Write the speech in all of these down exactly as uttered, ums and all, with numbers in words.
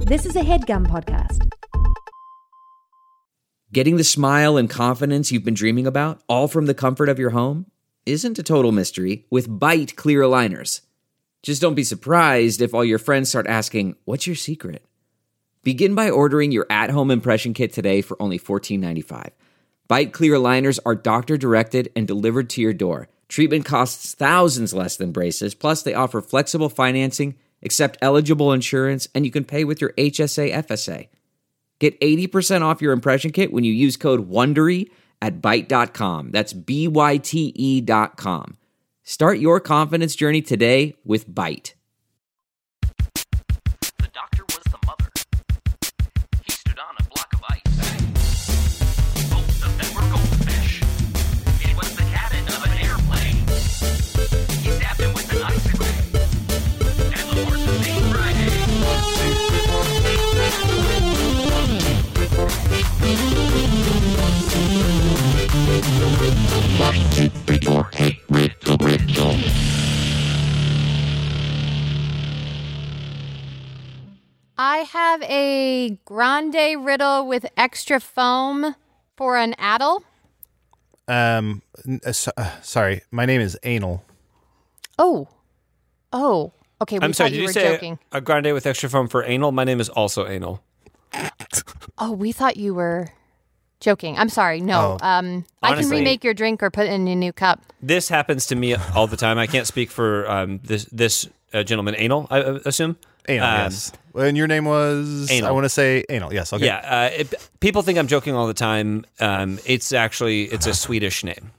This is a HeadGum podcast. Getting the smile and confidence you've been dreaming about, all from the comfort of your home, isn't a total mystery with Byte clear aligners. Just don't be surprised if all your friends start asking, "What's your secret?" Begin by ordering your at-home impression kit today for only fourteen ninety-five. Byte clear aligners are doctor-directed and delivered to your door. Treatment costs thousands less than braces, plus they offer flexible financing, accept eligible insurance, and you can pay with your H S A F S A. Get eighty percent off your impression kit when you use code WONDERY at byte dot com. That's B Y T E dot com. Start your confidence journey today with Byte. The doctor was the mother. He stood on a block of ice. Both of them were goldfish. It was the cabin of an airplane. He stabbed him with an icicle. And the horse's name Friday. I have a grande riddle with extra foam for an addle. Um, n- uh, so- uh, sorry, my name is Anal. Oh. Oh. Okay, we I'm thought sorry, you did you were say joking. a grande with extra foam for anal? My name is also Anal. Oh, we thought you were joking. I'm sorry. No. Oh. Um, I can Honestly- remake your drink or put it in a new cup. This happens to me all the time. I can't speak for um, this this uh, gentleman, Anal, I uh, assume. Anal, Um, yes. And your name was? Anal. I want to say Anal. Yes. Okay. Yeah, uh, it, people think I'm joking all the time. Um, it's actually, it's a Swedish name.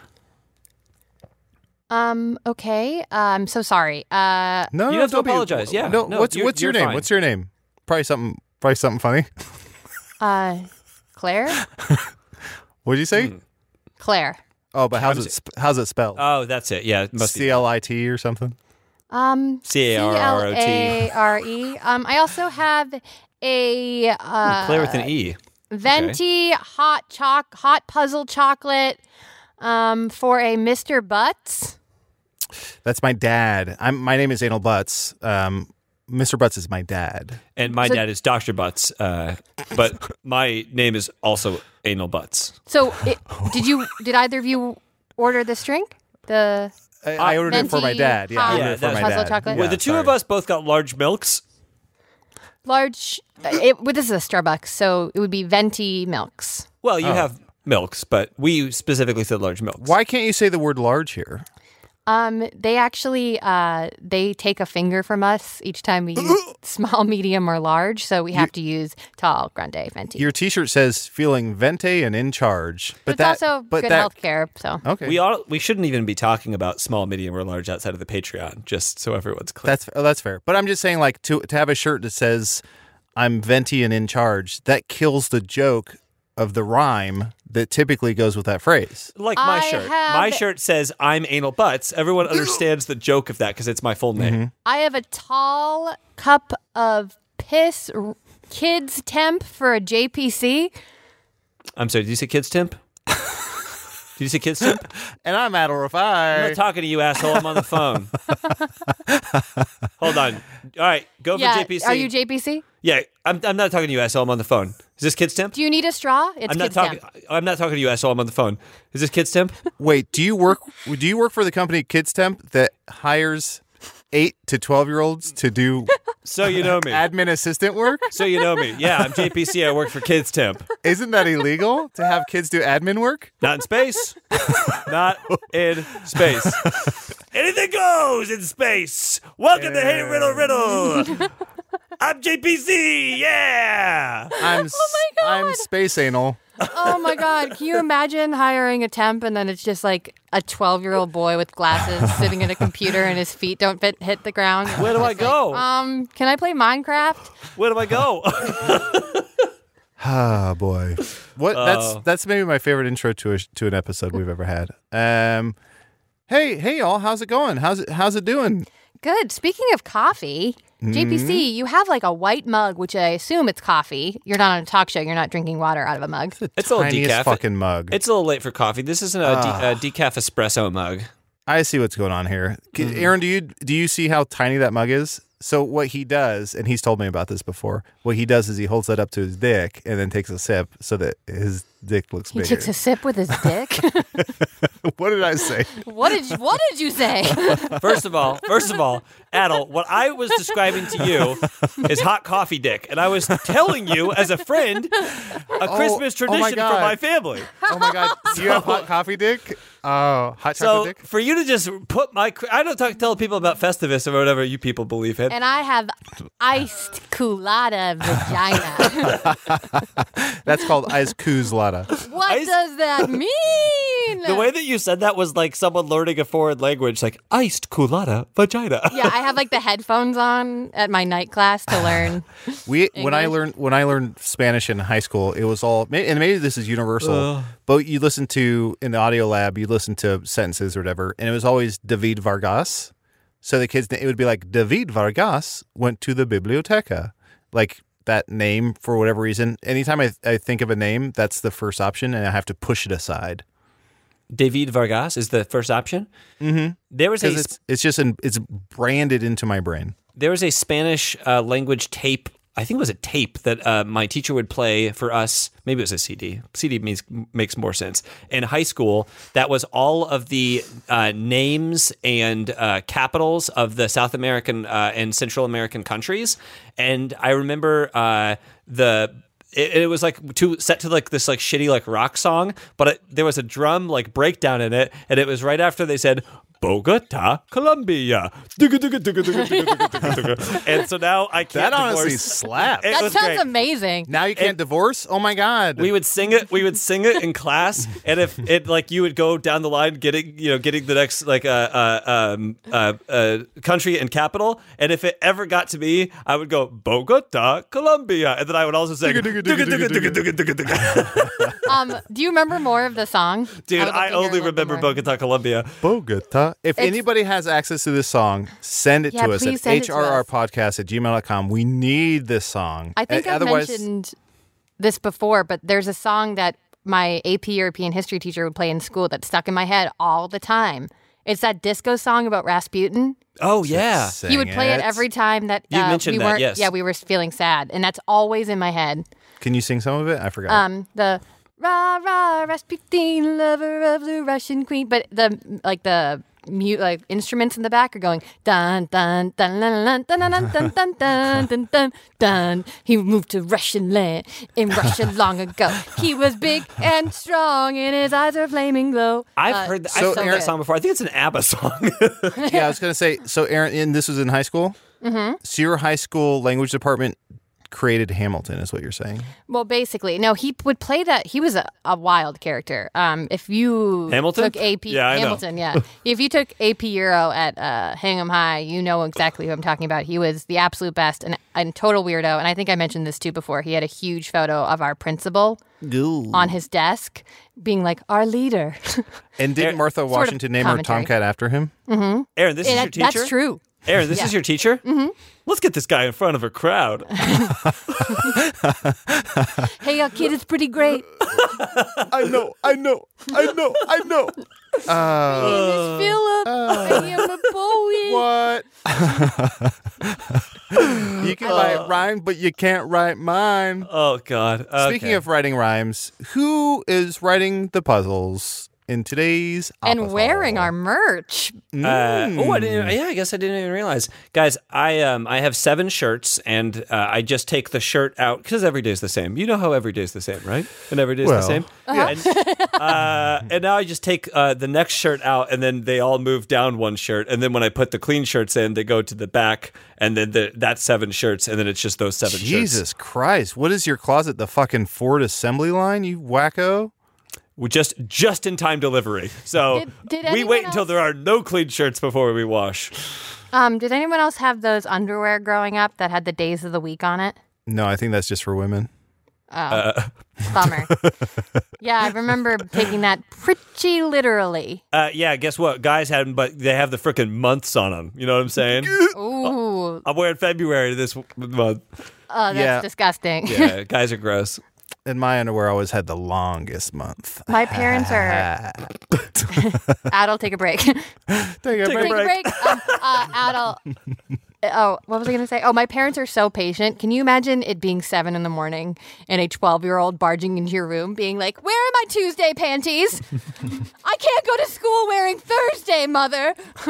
Um, okay. Uh, I'm so sorry. Uh, No, You no, have to don't be- apologize. Yeah. No. No, what's you're- what's your you're name? fine. What's your name? Probably something. Probably something funny. uh, Claire? What did you say? Hmm. Claire. Oh, but how's I'm it? Sp- how's it spelled? Oh, that's it. Yeah, it must C be L I T or something. Um, C A R R O T. C L A R E. Um, I also have a uh, Claire with an E. venti hot choc hot puzzle chocolate um, for a Mister Butts. That's my dad. I'm. My name is Anal Butts. Um, Mister Butts is my dad. And my So- dad is Doctor Butts, uh, but my name is also Anal Butts. So, it, did you? Did either of you order this drink? The I, I ordered it for my venti dad. Yeah, I hot ordered Yeah, it for my puzzle dad. chocolate? Yeah, Well, the two sorry. of us both got large milks. large. It, well, this is a Starbucks, so it would be venti milks. Well, you Oh. have milks, but we specifically said large milks. Why can't you say the word large here? Um, they actually uh, they take a finger from us each time we use small, medium, or large. So we have to use tall, grande, venti. Your T-shirt says "feeling vente and in charge," but but it's that, also but good that, health care. So Okay, We ought, we shouldn't even be talking about small, medium, or large outside of the Patreon, just so everyone's clear. that's oh, that's fair. But I'm just saying, like, to to have a shirt that says "I'm venti and in charge," that kills the joke of the rhyme that typically goes with that phrase. like my I shirt. have- My shirt says I'm Anal Butts. Everyone understands the joke of that because it's my full name. Mm-hmm. I have a tall cup of piss r- kids temp for a J P C. I'm sorry, did you say kids temp? Did you say kids temp? And I'm Adel I'm Rafai. not talking to you, asshole. I'm on the phone. Hold on. All right, go Yeah, for J P C. are you J P C? Yeah, I'm, I'm not talking to you, asshole. I'm on the phone. Is this kids temp? Do you need a straw? It's I'm not kids talking. temp. I'm not talking to you, asshole. I'm on the phone. Is this kids temp? Wait, do you work? Do you work for the company Kids Temp that hires eight to twelve year olds to do So you know me. admin assistant work? So you know me. Yeah, I'm J P C. I work for Kids Temp. Isn't that illegal to have kids do admin work? Not in space. Not in space. Anything goes in space. Welcome to Hey Riddle Riddle. I'm J P C. Yeah. I'm Oh my God. I'm space anal. Oh my God. Can you imagine hiring a temp and then it's just like a twelve year old boy with glasses sitting at a computer and his feet don't fit, hit the ground? Where do I go? Um, can I play Minecraft? Where do I go? Ah, boy. What? That's Oh. that's maybe my favorite intro to a, to an episode we've ever had. Um, hey, hey, y'all. How's it going? How's it How's it doing? Good. Speaking of coffee, J P C, Mm-hmm. you have like a white mug, which I assume it's coffee. You're not on a talk show. You're not drinking water out of a mug. It's a little Tiniest decaf. fucking mug. It's a little late for coffee. This isn't a, de- a decaf espresso mug. I see what's going on here. K- Mm-hmm. Aaron, do you do you see how tiny that mug is? So what he does, and he's told me about this before, what he does is he holds that up to his dick and then takes a sip so that his dick looks He bigger. takes a sip with his dick. What did I say? What did you, What did you say? First of all, first of all, Adel, what I was describing to you is hot coffee dick, and I was telling you as a friend a Christmas oh my tradition for God. my family. Oh my God. Do you have hot coffee dick? Oh, hot chocolate So dick? for you to just put my, I don't talk, tell people about Festivus or whatever you people believe in. And I have iced culotta vagina. That's called Ice Kuzlata. What Ice- does that mean? The way that you said that was like someone learning a foreign language, like iced culotta vagina. Yeah, I have like the headphones on at my night class to learn. We when I English? learned when I learned Spanish in high school, it was all and maybe this is universal, but you listen to in the audio lab, you listen to sentences or whatever, and it was always David Vargas. So the kids, it would be like David Vargas went to the biblioteca, like that name for whatever reason. Anytime I I think of a name, that's the first option, and I have to push it aside David Vargas is the first option. Mm-hmm. There was a because it's it's just an, it's branded into my brain. there was a Spanish uh, language tape. I think it was a tape that uh, my teacher would play for us. Maybe it was a C D. C D means, makes more sense. In high school, that was all of the uh, names and uh, capitals of the South American uh, and Central American countries. And I remember uh, the... It, it was like to set to like this like shitty like rock song, but it, there was a drum like breakdown in it, and it was right after they said Bogota, Colombia, and so now I can't. That honestly divorce. slaps. It That was sounds great. amazing. Now you can't divorce? Oh my God. We would sing it. We would sing it in class, and if it like you would go down the line, getting you know getting the next like uh, uh, um, uh, uh, country and capital, and if it ever got to me, I would go Bogota, Colombia, and then I would also sing. Um, do you remember more of the song? Dude, would love I to hear a only little bit remember more. Bogota, Colombia. Bogota. If It's- anybody has access to this song, send it Yeah, to us please at send it to us. hrrpodcast at gmail dot com. We need this song. I think Uh, I've otherwise, mentioned this before, but there's a song that my A P European history teacher would play in school that stuck in my head all the time. It's that disco song about Rasputin. Oh yeah, sing He would play it every time that You uh, mentioned we that, weren't. yes. Yeah, we were feeling sad, and that's always in my head. Can you sing some of it? I forgot. Um, the rah rah Rasputin, lover of the Russian queen, but the like the mute like instruments in the back are going dun dun dun dun dun dun dun dun dun dun dun dun dun. He moved to Russian land in Russia long ago. He was big and strong, and his eyes are flaming glow. I've Uh, heard that, so I've heard Aaron- that song before. I think it's an ABBA song. yeah, I was going to say, so Aaron, and this was in high school? Mm-hmm. So your high school language department created Hamilton, is what you're saying? Well, basically, no. He would play that. He was a, a wild character. Um, if you Hamilton? took A P Yeah, I know. Hamilton, yeah. If you took A P Euro at uh, Hingham High, you know exactly who I'm talking about. He was the absolute best and a total weirdo. And I think I mentioned this too before. He had a huge photo of our principal on his desk, being like our leader. And didn't Martha of Washington name her commentary. Tomcat after him? Aaron, this is And your that- teacher. that's true. Aaron, this Yeah. is your teacher. Mm-hmm. Let's get this guy in front of a crowd. Hey, your kid is pretty great. I know, I know, I know, I know. My name is Philip. I am a poet. What? You can write rhymes, but you can't write mine. Oh God. Speaking Okay. of writing rhymes, who is writing the puzzles in today's And Oppa wearing Hall? our merch. Uh, oh, I didn't. Yeah, I guess I didn't even realize, guys. I um I have seven shirts, and uh, I just take the shirt out because every day's the same. You know how every day's the same, right? And every day's Well, the same. yeah. And, uh, and now I just take uh, the next shirt out, and then they all move down one shirt, and then when I put the clean shirts in, they go to the back, and then the, that's seven shirts, and then it's just those seven shirts. Jesus Christ. What is your closet? The fucking Ford assembly line, you wacko? We just just in time delivery. So Did- did we anyone wait until else- there are no clean shirts before we wash. Um, did anyone else have those underwear growing up that had the days of the week on it? No, I think that's just for women. Bummer. Yeah, I remember taking that pretty literally. Uh, yeah, guess what? Guys had them, but they have the frickin' months on them. You know what I'm saying? Ooh, I'm wearing February this w- month. oh, that's Yeah. disgusting. Yeah, guys are gross. And my underwear always had the longest month. My parents are. Adel, take a break. Take a Take a break. break. Take a break. Um, uh, Adel, Oh, what was I going to say? Oh, my parents are so patient. Can you imagine it being seven in the morning and a twelve-year-old barging into your room being like, where are my Tuesday panties? I can't go to school wearing Thursday, mother.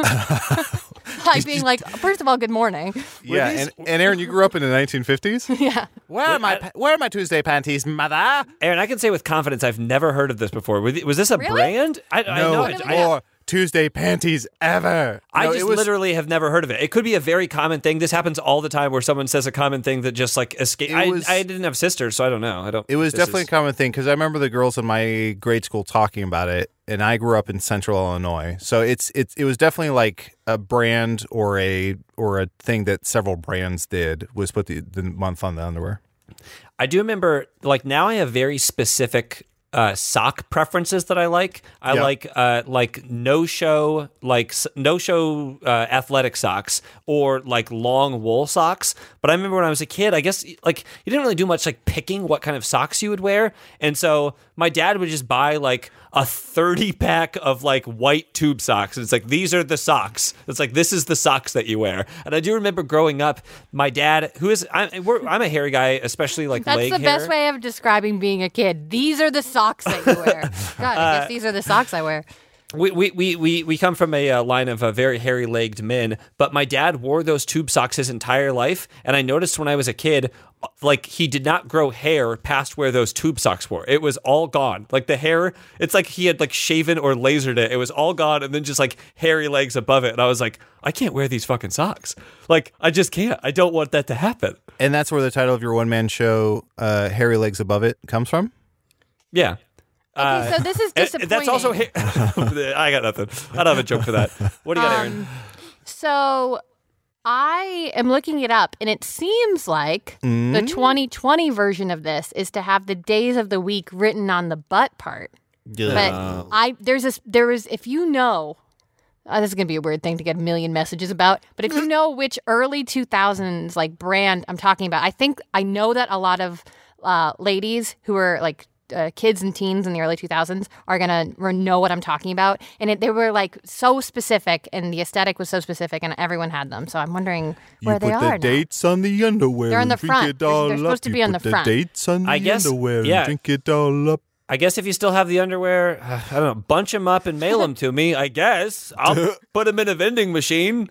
Like being like, first of all, good morning. Yeah, these- and, and Aaron, you grew up in the nineteen fifties? Yeah. Where are my pa- Where are my Tuesday panties, mother? Aaron, I can say with confidence I've never heard of this before. Was was this a Really? brand? I, I know. No it. Really? more Tuesday panties ever. I No, just it was, literally have never heard of it. It could be a very common thing. This happens all the time where someone says a common thing that just like escape. It I, was- I didn't have sisters, so I don't know. I don't. It was this definitely is- a common thing because I remember the girls in my grade school talking about it, and I grew up in Central Illinois, so it's it's it was definitely like a brand or a or a thing that several brands did was put the, the month on the underwear. I do remember, like now I have very specific uh, sock preferences that I like. I Yeah. like uh, like no show like no show uh, athletic socks or like long wool socks. But I remember when I was a kid, I guess like you didn't really do much like picking what kind of socks you would wear, and so my dad would just buy like a thirty pack of like white tube socks. And it's like, these are the socks. It's like, this is the socks that you wear. And I do remember growing up, my dad, who is, I'm, we're, I'm a hairy guy, especially like That's leg the hair. best way of describing being a kid. These are the socks that you wear. God, I guess these are the socks I wear. We, we, we, we, we come from a uh, line of uh, very hairy-legged men, but my dad wore those tube socks his entire life, and I noticed when I was a kid, like, he did not grow hair past where those tube socks were. It was all gone. Like, the hair, it's like he had, like, shaven or lasered it. It was all gone, and then just, like, hairy legs above it. And I was like, I can't wear these fucking socks. Like, I just can't. I don't want that to happen. And that's where the title of your one man show, uh, Hairy Legs Above It, comes from? Yeah. Okay, so this is And- disappointing. and that's also, ha- I got nothing. I don't have a joke for that. What do you got, Aaron? Um, So I am looking it up, and it seems like the twenty twenty version of this is to have the days of the week written on the butt part. But I there's this there is if you know. Uh, this is gonna be a weird thing to get a million messages about, but if you know which early two thousands like brand I'm talking about, I think I know that a lot of uh, ladies who are like uh, kids and teens in the early two thousands are gonna re- know what I'm talking about, and it, they were like so specific, and the aesthetic was so specific, and everyone had them. So I'm wondering where you they put are the now. dates on the underwear. They're on the and drink front. it They're- all they're supposed up. to be You on the put front. The dates on the I guess- underwear yeah. and drink it all up. I guess if you still have the underwear, uh, I don't know, bunch them up and mail them to me. I guess I'll put them in a vending machine.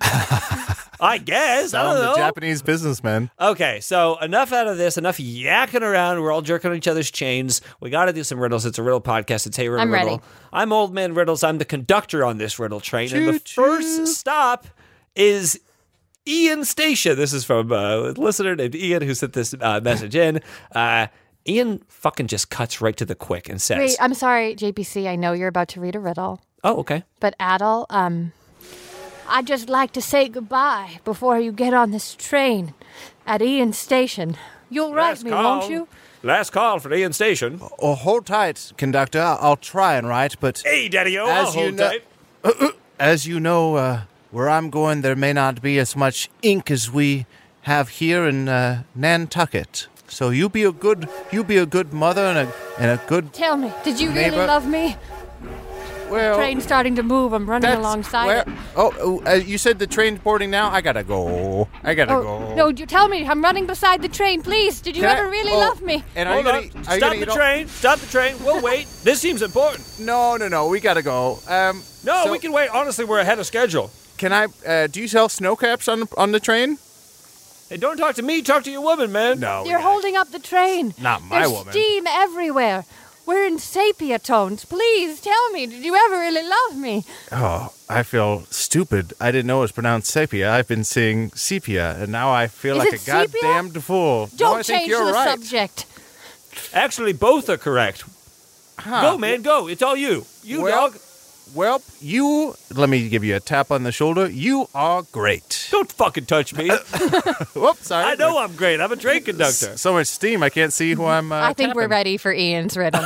I guess I Sound don't the know. Japanese businessman. Okay, so enough out of this. Enough yakking around. We're all jerking on each other's chains. We got to do some riddles. It's a riddle podcast. It's Hey Riddle I'm ready. Riddle. I'm Old Man Riddles. I'm the conductor on this riddle train, and the Choo-choo. first stop is Ian Station. This is from a listener named Ian who sent this uh, message in. Uh, Ian fucking just cuts right to the quick and says, Wait, I'm sorry, J P C. I know you're about to read a riddle, "Oh, okay." but Adel, um, I'd just like to say goodbye before you get on this train at Ian Station. You'll write me, won't you? Last call for Ian Station. Oh, hold tight, conductor. I'll try and write, but Hey, Daddy-O, As I'll you hold know- tight. as you know, uh, where I'm going, there may not be as much ink as we have here in uh, Nantucket. So you be a good, you be a good mother and a and a good. Tell me, did you really Neighbor. love me? Well, Train's starting to move. I'm running that's alongside where- it. Oh, oh, uh, you said the train's boarding now. I gotta go. I gotta Oh, go. no, you tell me. I'm running beside the train. Please, did you Can I- ever really oh, love me? And are you Hold gonna, on. are you Stop gonna the eat all- train. Stop the train. We'll wait. This seems important. No, no, no. We gotta go. Um, No, so we can wait. Honestly, we're ahead of schedule. Can I? Uh, do you sell snow caps on on the train? Hey, don't talk to me. Talk to your woman, man. No, You're holding up the train. Not my There's woman. steam everywhere. We're in sepia tones. Please tell me, did you ever really love me? Oh, I feel stupid. I didn't know it was pronounced sepia. I've been seeing sepia, and now I feel Is like it a sepia? goddamned fool. Don't no, I think change you're the right. subject. Actually, both are correct. Huh. Go, man. Go. It's all you. You, Well- dog. Well, you. Let me give you a tap on the shoulder. You are great. Don't fucking touch me. Whoops, sorry. I know I'm great. I'm a train conductor. So much steam. I can't see who I'm. Uh, I think we're tapping. ready for Ian's riddle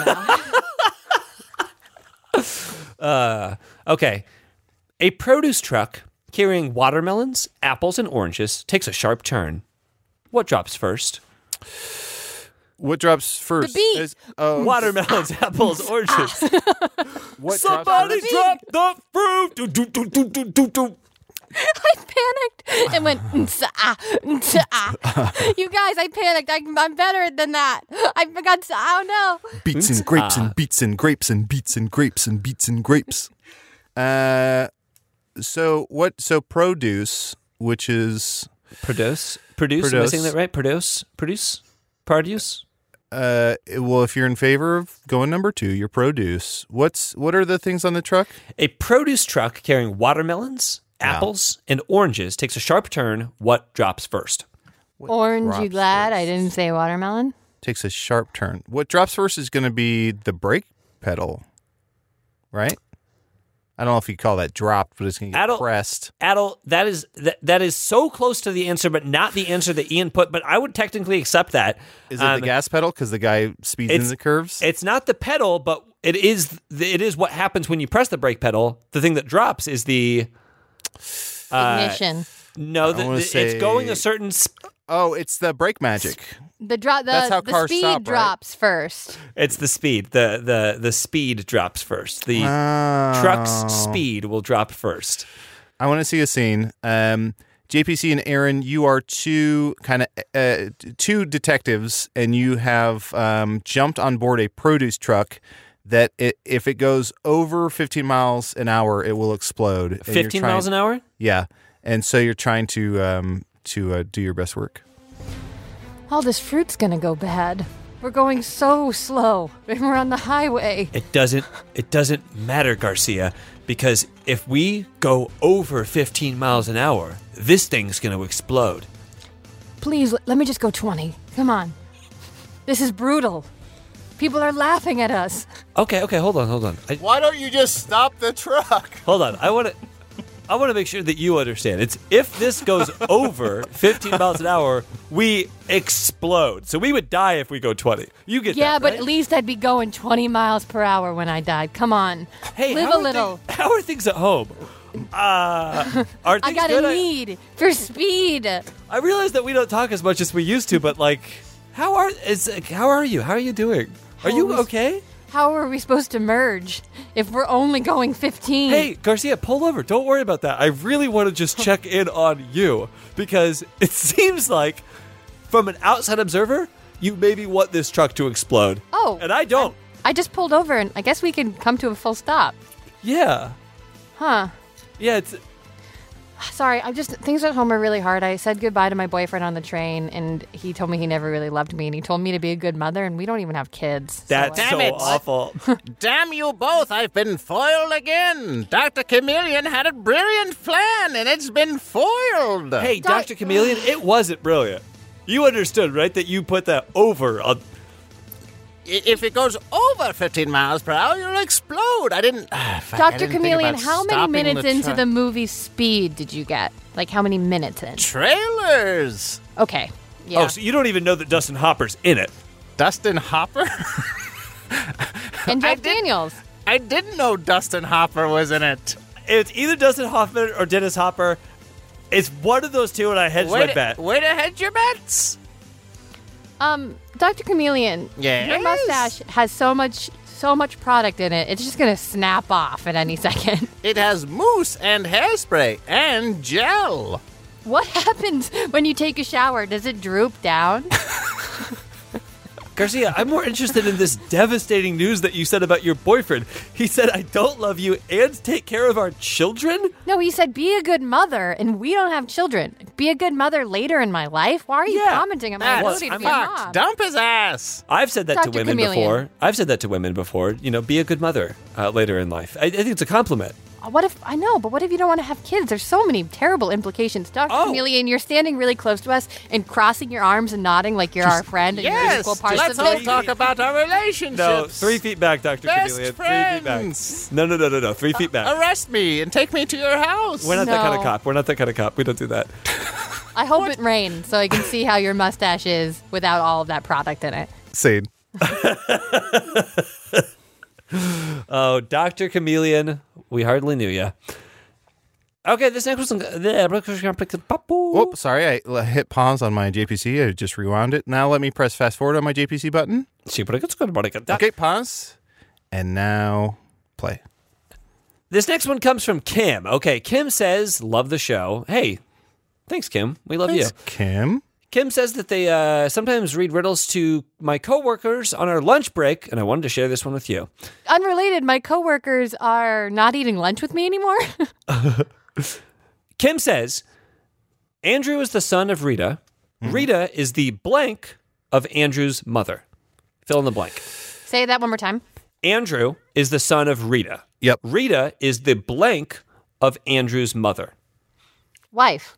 now. Okay. A produce truck carrying watermelons, apples, and oranges takes a sharp turn. What drops first? What drops first? beat. Is- oh, Watermelons, apples, oranges. what drops Somebody first? drop the fruit. Do, do, do, do, do, do, do. I panicked and went, "Nsa-ah, nsa-ah." You guys, I panicked. I, I'm better than that. I forgot, to, oh no. Beets and grapes and beets and grapes and beets and grapes and beets and grapes. Uh, so what? So produce, which is Produce? Produce? Am I saying that right? Produce? Produce? Produce? uh, well, if you're in favor of going number two, your produce. What's what are the things on the truck? A produce truck carrying watermelons, apples, and oranges takes a sharp turn. What drops first? What Orange, you drops glad I first? didn't say watermelon? Takes a sharp turn. What drops first is going to be the brake pedal, right? I don't know if you call that dropped, but it's going to get Adult- pressed. Adel, that is that, that is so close to the answer, but not the answer that Ian put. But I would technically accept that. Is it Um, the gas pedal because the guy speeds it's- in the curves? It's not the pedal, but it is. The, it is what happens when you press the brake pedal. The thing that drops is the uh, Ignition. No, the, wanna the- say- it's going a certain. Sp- Oh, it's the brake magic. The drop. The, That's how the cars speed stop, right? drops first. it's the speed. The the the speed drops first. The Oh. truck's speed will drop first. I want to see a scene. Um, J P C and Aaron, you are two kind of uh, two detectives, and you have um, jumped on board a produce truck that it, if it goes over fifteen miles an hour, it will explode. And you're Fifteen trying- miles an hour. Yeah, and so you're trying to um, to uh, do your best work. All this fruit's gonna go bad. We're going so slow, and we're on the highway. It doesn't. It doesn't matter, Garcia, because if we go over fifteen miles an hour, this thing's going to explode. Please, l- let me just go twenty. Come on. This is brutal. People are laughing at us. Okay. Okay. Hold on. Hold on. I, Why don't you just stop the truck? hold on. I want to. I want to make sure that you understand. It's if this goes over fifteen miles an hour, we explode. So we would die if we go twenty. You get Yeah, that, but right? at least I'd be going twenty miles per hour when I died. Come on. Hey, live how a are little. Things, how are things at home? Uh, are I things got good? a I- need for speed. I realize that we don't talk as much as we used to, but like, how are is how are you? How are you doing? Are you Always- okay? How are we supposed to merge if we're only going fifteen? Hey, Garcia, pull over. Don't worry about that. I really want to just check in on you because it seems like, from an outside observer, you maybe want this truck to explode. Oh. And I don't. I just pulled over, and I guess we can come to a full stop. Yeah. Huh. Yeah, it's. Sorry, I just things at home are really hard. I said goodbye to my boyfriend on the train, and he told me he never really loved me, and he told me to be a good mother, and we don't even have kids. So, That's uh, so Damn it. awful. Damn you both, I've been foiled again. Doctor Chameleon had a brilliant plan, and it's been foiled. Hey, Doc- Doctor Chameleon, it wasn't brilliant. You understood, right? That you put that over on. If it goes over fifteen miles per hour, you'll explode. I didn't. Ah, fuck, I Doctor didn't think Chameleon, about how many stopping minutes the into truck. the movie Speed did you get? Like, how many minutes in? trailers? Okay. Yeah. Oh, so you don't even know that Dustin Hopper's in it. Dustin Hopper? and I Jeff did- Daniels. I didn't know Dustin Hopper was in it. It's either Dustin Hoffman or Dennis Hopper. It's one of those two, and I hedged my to, bet. way to hedge your bets. Um, Doctor Chameleon, Yes? your mustache has so much so much product in it. It's just gonna snap off at any second. It has mousse and hairspray and gel. What happens when you take a shower? Does it droop down? Garcia, I'm more interested in this devastating news that you said about your boyfriend. He said, I don't love you and take care of our children? No, he said be a good mother, and we don't have children. Be a good mother later in my life. Why are you Yeah, commenting on my That's ability to I'm be a fucked. mom? Dump his ass. I've said that to Doctor women Chameleon. before. I've said that to women before. You know, be a good mother uh, later in life. I, I think it's a compliment. What if I know? But what if you don't want to have kids? There's so many terrible implications. Doctor Oh. Chameleon, you're standing really close to us and crossing your arms and nodding like you're our friend and you're Yes, equal parts let's of all this. talk about our relationships. No, three feet back, Doctor Best Chameleon. friends. Three feet back. No, no, no, no, no. Three feet back. Arrest me and take me to your house. We're not that kind of No. cop. We're not that kind of cop. We don't do that. I hope it rains so I can see how your mustache is without all of that product in it. Scene. Oh, Doctor Chameleon, we hardly knew ya. Okay, this next one. Whoop, sorry, I l- hit pause on my J P C. I just rewound it. Now let me press fast forward on my J P C button. Okay. Okay, pause. And now play. This next one comes from Kim. Okay, Kim says, love the show. Hey, thanks, Kim. We love Thanks, you. Kim. Kim says that they uh, sometimes read riddles to my coworkers on our lunch break, and I wanted to share this one with you. Unrelated, my coworkers are not eating lunch with me anymore. Kim says, Andrew is the son of Rita. Mm-hmm. Rita is the blank of Andrew's mother. Fill in the blank. Say that one more time. Andrew is the son of Rita. Yep. Rita is the blank of Andrew's mother. Wife.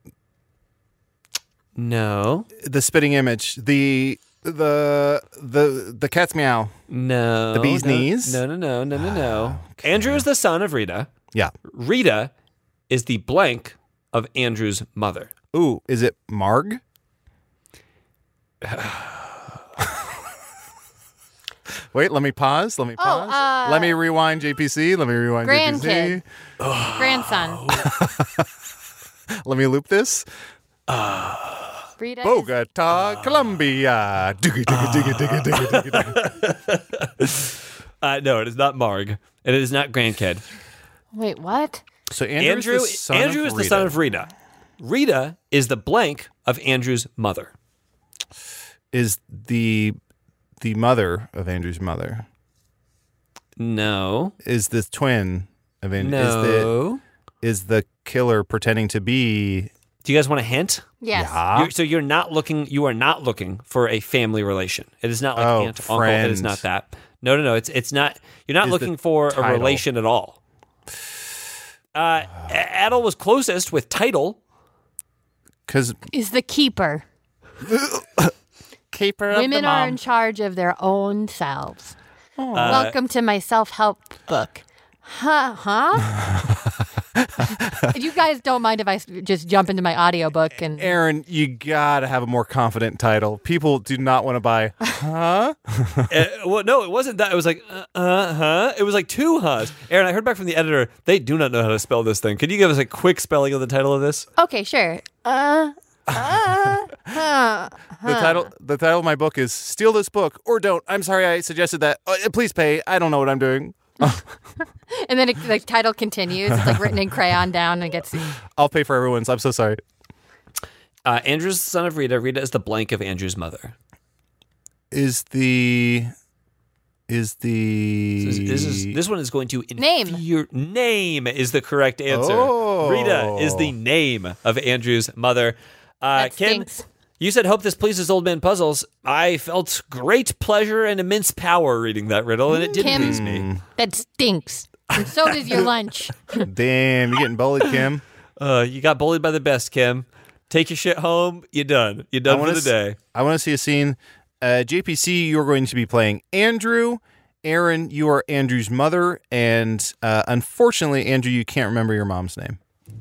No. The spitting image. The the the the cat's meow. No. The bee's no, knees? No, no, no, no, no, no. Okay. Andrew is the son of Rita. Yeah. Rita is the blank of Andrew's mother. Ooh, is it Marg? Wait, let me pause. Let me Oh, pause. uh, let me rewind J P C. Let me rewind Grandkid. J P C. Grandson. Let me loop this. Rita is- Bogota, Colombia. Digga, digga, digga, digga, digga, digga, digga. Uh, no, it is not Marg. And it is not grandkid. Wait, what? So Andrew's Andrew, the son Andrew of is the Rita. son of Rita. Rita is the blank of Andrew's mother. Is the the mother of Andrew's mother. No. Is the twin of Andrew. No. Is the, is the killer pretending to be... Do you guys want a hint? Yes. Yeah. You're, so you're not looking. You are not looking for a family relation. It is not like Oh, aunt, uncle. It is friend. not that. No, no, no. It's it's not. You're not Is looking the for a title. relation at all. Uh, Adel was closest with title. Because Is the keeper. keeper of Women the are mom. in charge of their own selves. Welcome to my self-help book. Huh? Huh? You guys don't mind if I s- just jump into my audiobook and Aaron, you gotta have a more confident title. People do not want to buy. Huh? Uh, well, no, it wasn't that. It was like, uh, uh huh. It was like two huhs. Aaron, I heard back from the editor. They do not know how to spell this thing. Could you give us a quick spelling of the title of this? Okay, sure. Uh, uh, huh. The title. The title of my book is "Steal This Book or Don't." I'm sorry, I suggested that. Uh, please pay. I don't know what I'm doing. And then it, the title continues. It's like written in crayon down and it gets. I'll pay for everyone's. I'm so sorry. Uh, Andrew's the son of Rita. Rita is the blank of Andrew's mother. Is the is the This, is- this is this one is going to Name. infuri- Name is the correct answer. Oh. Rita is the name of Andrew's mother. Uh, That Kim, stinks. you said hope this pleases old man puzzles. I felt great pleasure and immense power reading that riddle, and it did Kim. please me. That stinks. And so does your lunch. Damn, you're getting bullied, Kim. Uh, you got bullied by the best, Kim. Take your shit home. You're done. You're done I for wanna the s- day. I want to see a scene. Uh, J P C, you're going to be playing Andrew. Aaron, you are Andrew's mother, and uh, unfortunately, Andrew, you can't remember your mom's name.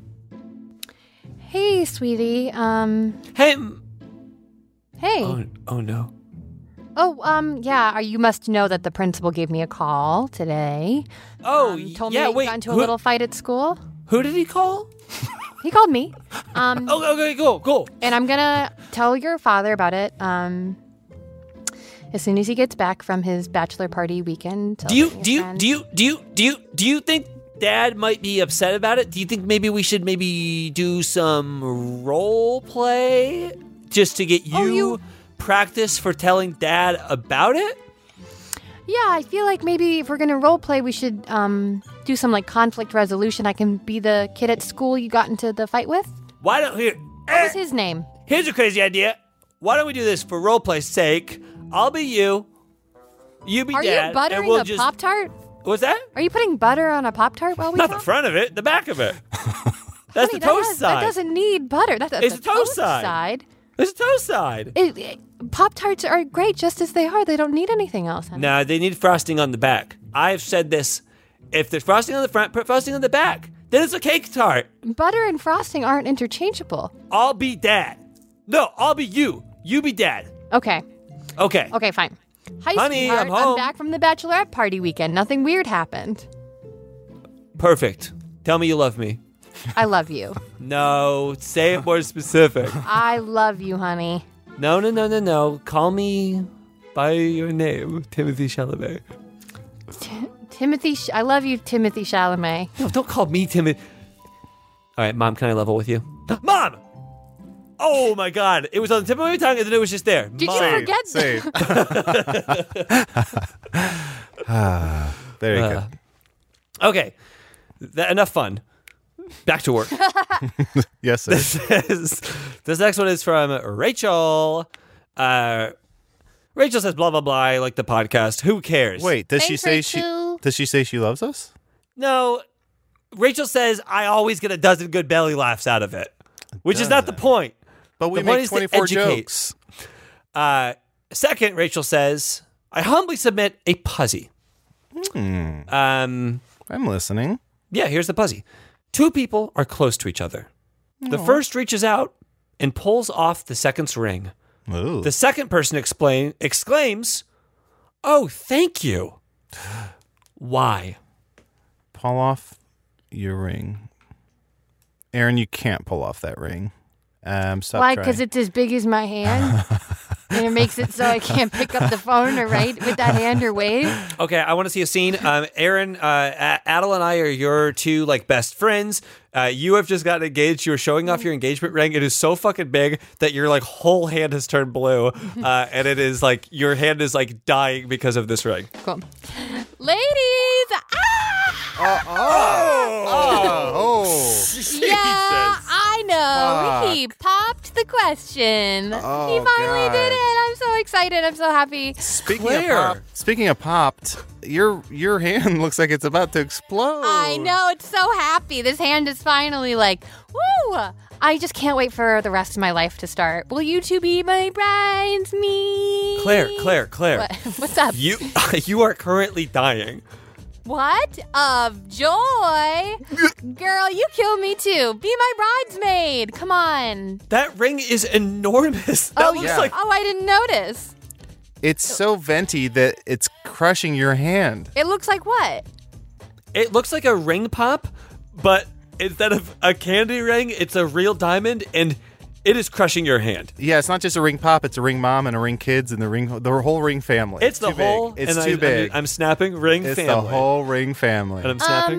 Hey, sweetie. Um. Hey. m- Hey. Oh, oh no. Oh, um, yeah. uh, You must know that the principal gave me a call today. Oh, Um, told yeah. me you wait. got into a who, little fight at school. who did he call? He called me. Um, Oh, okay, go, go. and I'm gonna tell your father about it. Um, as soon as he gets back from his bachelor party weekend. Do you do you do you do you do you do you think Dad might be upset about it? Do you think maybe we should maybe do some role play just to get you, Oh, you- practice for telling Dad about it? Yeah, I feel like maybe if we're gonna role play, we should um do some like conflict resolution. I can be the kid at school you got into the fight with. Why don't here? What was his name? Here's a crazy idea. Why don't we do this for role play's sake? I'll be you. You be Are Dad. you buttering and we'll a just, Pop Tart? What's that? Are you putting butter on a Pop Tart while we Not the talk? front of it, the back of it. That's Honey, the that toast has- side. That doesn't need butter. That's, that's It's the toast side. side. It's the toast side. It, it, Pop Tarts are great just as they are. They don't need anything else. honey. No, they need frosting on the back. I've said this. If there's frosting on the front, put frosting on the back. Then it's a cake tart. Butter and frosting aren't interchangeable. I'll be Dad. No, I'll be you. You be Dad. Okay. Okay. Okay, fine. Hi, Honey, sweetheart. I'm home. back from the bachelorette party weekend. Nothing weird happened. Perfect. Tell me you love me. I love you. No, say it more specific. I love you, honey. No, no, no, no, no. Call me by your name, Timothy Chalamet. T- Timothy, Sh- I love you, Timothy Chalamet. No, don't call me Timothy. All right, Mom, can I level with you? Mom! Oh my God! It was on the tip of my tongue, and then it was just there. Did Mom. you forget? Save. Ah, there you Uh, okay, That, enough fun. Back to work. go. Yes, sir. This is this next one is from Rachel. Uh, Rachel says blah blah blah. I like the podcast. Who cares? Wait, does she Thanks, say Rachel. she does she say she loves us? No. Rachel says I always get a dozen good belly laughs out of it, which is not the point. But we The point make is to twenty-four educate. jokes. Uh, second, Rachel says I humbly submit a puzzy. Hmm. Um, I'm listening. yeah, here's the puzzy. Two people are close to each other. The first reaches out and pulls off the second's ring. Ooh. The second person explain exclaims, "Oh, thank you." Why? Pull off your ring. Aaron, you can't pull off that ring. Um, stop Why? trying. Because it's as big as my hand, and it makes it so I can't pick up the phone or write with that hand or wave. Okay, I want to see a scene. Um, Aaron, uh, A- Adel and I are your two like best friends. Uh, you have just gotten engaged. You were showing off your engagement ring. It is so fucking big that your like whole hand has turned blue, uh, and it is like your hand is like dying because of this ring. Cool, ladies. Ah! oh, Yeah, I know. Fuck. He popped the question. Oh, he finally God. did it. I'm so excited. I'm so happy. speaking Claire. of pop, speaking of popped, your your hand looks like it's about to explode. I know. It's so happy. This hand is finally like, woo! I just can't wait for the rest of my life to start. Will you two be my bridesmaids? Claire, Claire, Claire. What? What's up? You you are currently dying. What? Of joy? Girl, you kill me too. Be my bridesmaid. Come on. That ring is enormous. That oh, looks yeah. like oh, I didn't notice. It's so venti that it's crushing your hand. It looks like what? it looks like a ring pop, but instead of a candy ring, it's a real diamond, and it is crushing your hand. Yeah, it's not just a ring pop; it's a ring mom and a ring kids and the ring the whole ring family. It's the too whole. Big. It's and too I, big. I'm, I'm snapping ring it's family. the whole ring family. And I'm snapping.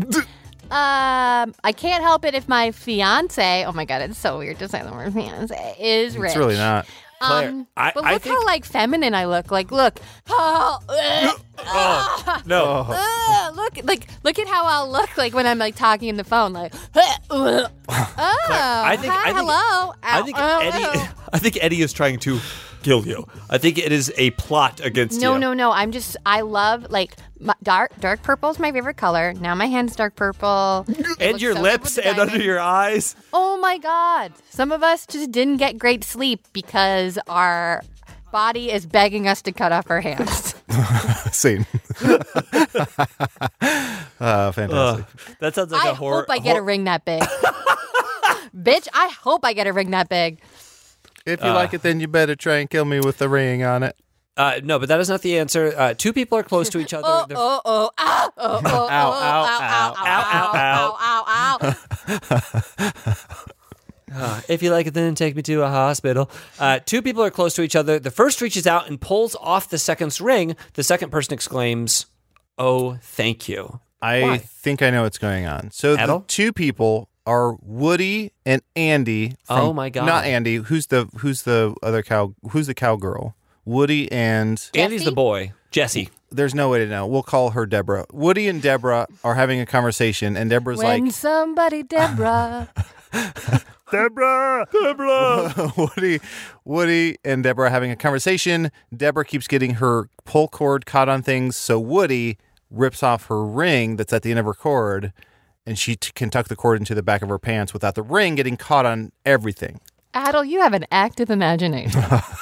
Um, I can't help it if my fiance. Oh my god, it's so weird to say the word fiance is rich. It's really not. Claire, Um, I- but I look think- how like feminine I look. Like, look. Oh, ugh, Oh, no. ugh, look, like, look at how I'll look like when I'm like talking in the phone. Like, ugh, ugh. oh, I think- hi, I think- hello. I Ow, think oh, Eddie. oh. I think Eddie is trying to kill you. I think it is a plot against No, you. no, no. I'm just. I love like my, dark. Dark purple is my favorite color. Now my hand's dark purple. It And looks your so good lips with the and under diamond. your eyes. Oh my God. Some of us just didn't get great sleep because our body is begging us to cut off our hands. Same. uh, fantastic. Ugh, that sounds like I a horror. hope I get a hor- ring that big. Bitch, I hope I get a ring that big. If you like it, then you better try and kill me with the ring on it. Uh, no, but that is not the answer. Uh, two people are close to each other. Oh, They're- oh, oh, ow, oh, oh, oh, Ow, ow, ow, ow, ow, ow, ow, ow. Uh, if you like it, then take me to a hospital. Uh, two people are close to each other. The first reaches out and pulls off the second's ring. The second person exclaims, "Oh, thank you." I Why? think I know what's going on. So Adel? the two people are Woody and Andy. From, Oh, my God. Not Andy. Who's the Who's the other cow? Who's the cowgirl? Woody and Andy's the boy. Jesse. there's no way to know. We'll call her Deborah. Woody and Deborah are having a conversation, and Deborah's When like, somebody, Deborah. Deborah, Deborah. Woody, Woody, and Deborah are having a conversation. Deborah keeps getting her pull cord caught on things, so Woody rips off her ring that's at the end of her cord, and she t- can tuck the cord into the back of her pants without the ring getting caught on everything. Adel, you have an active imagination.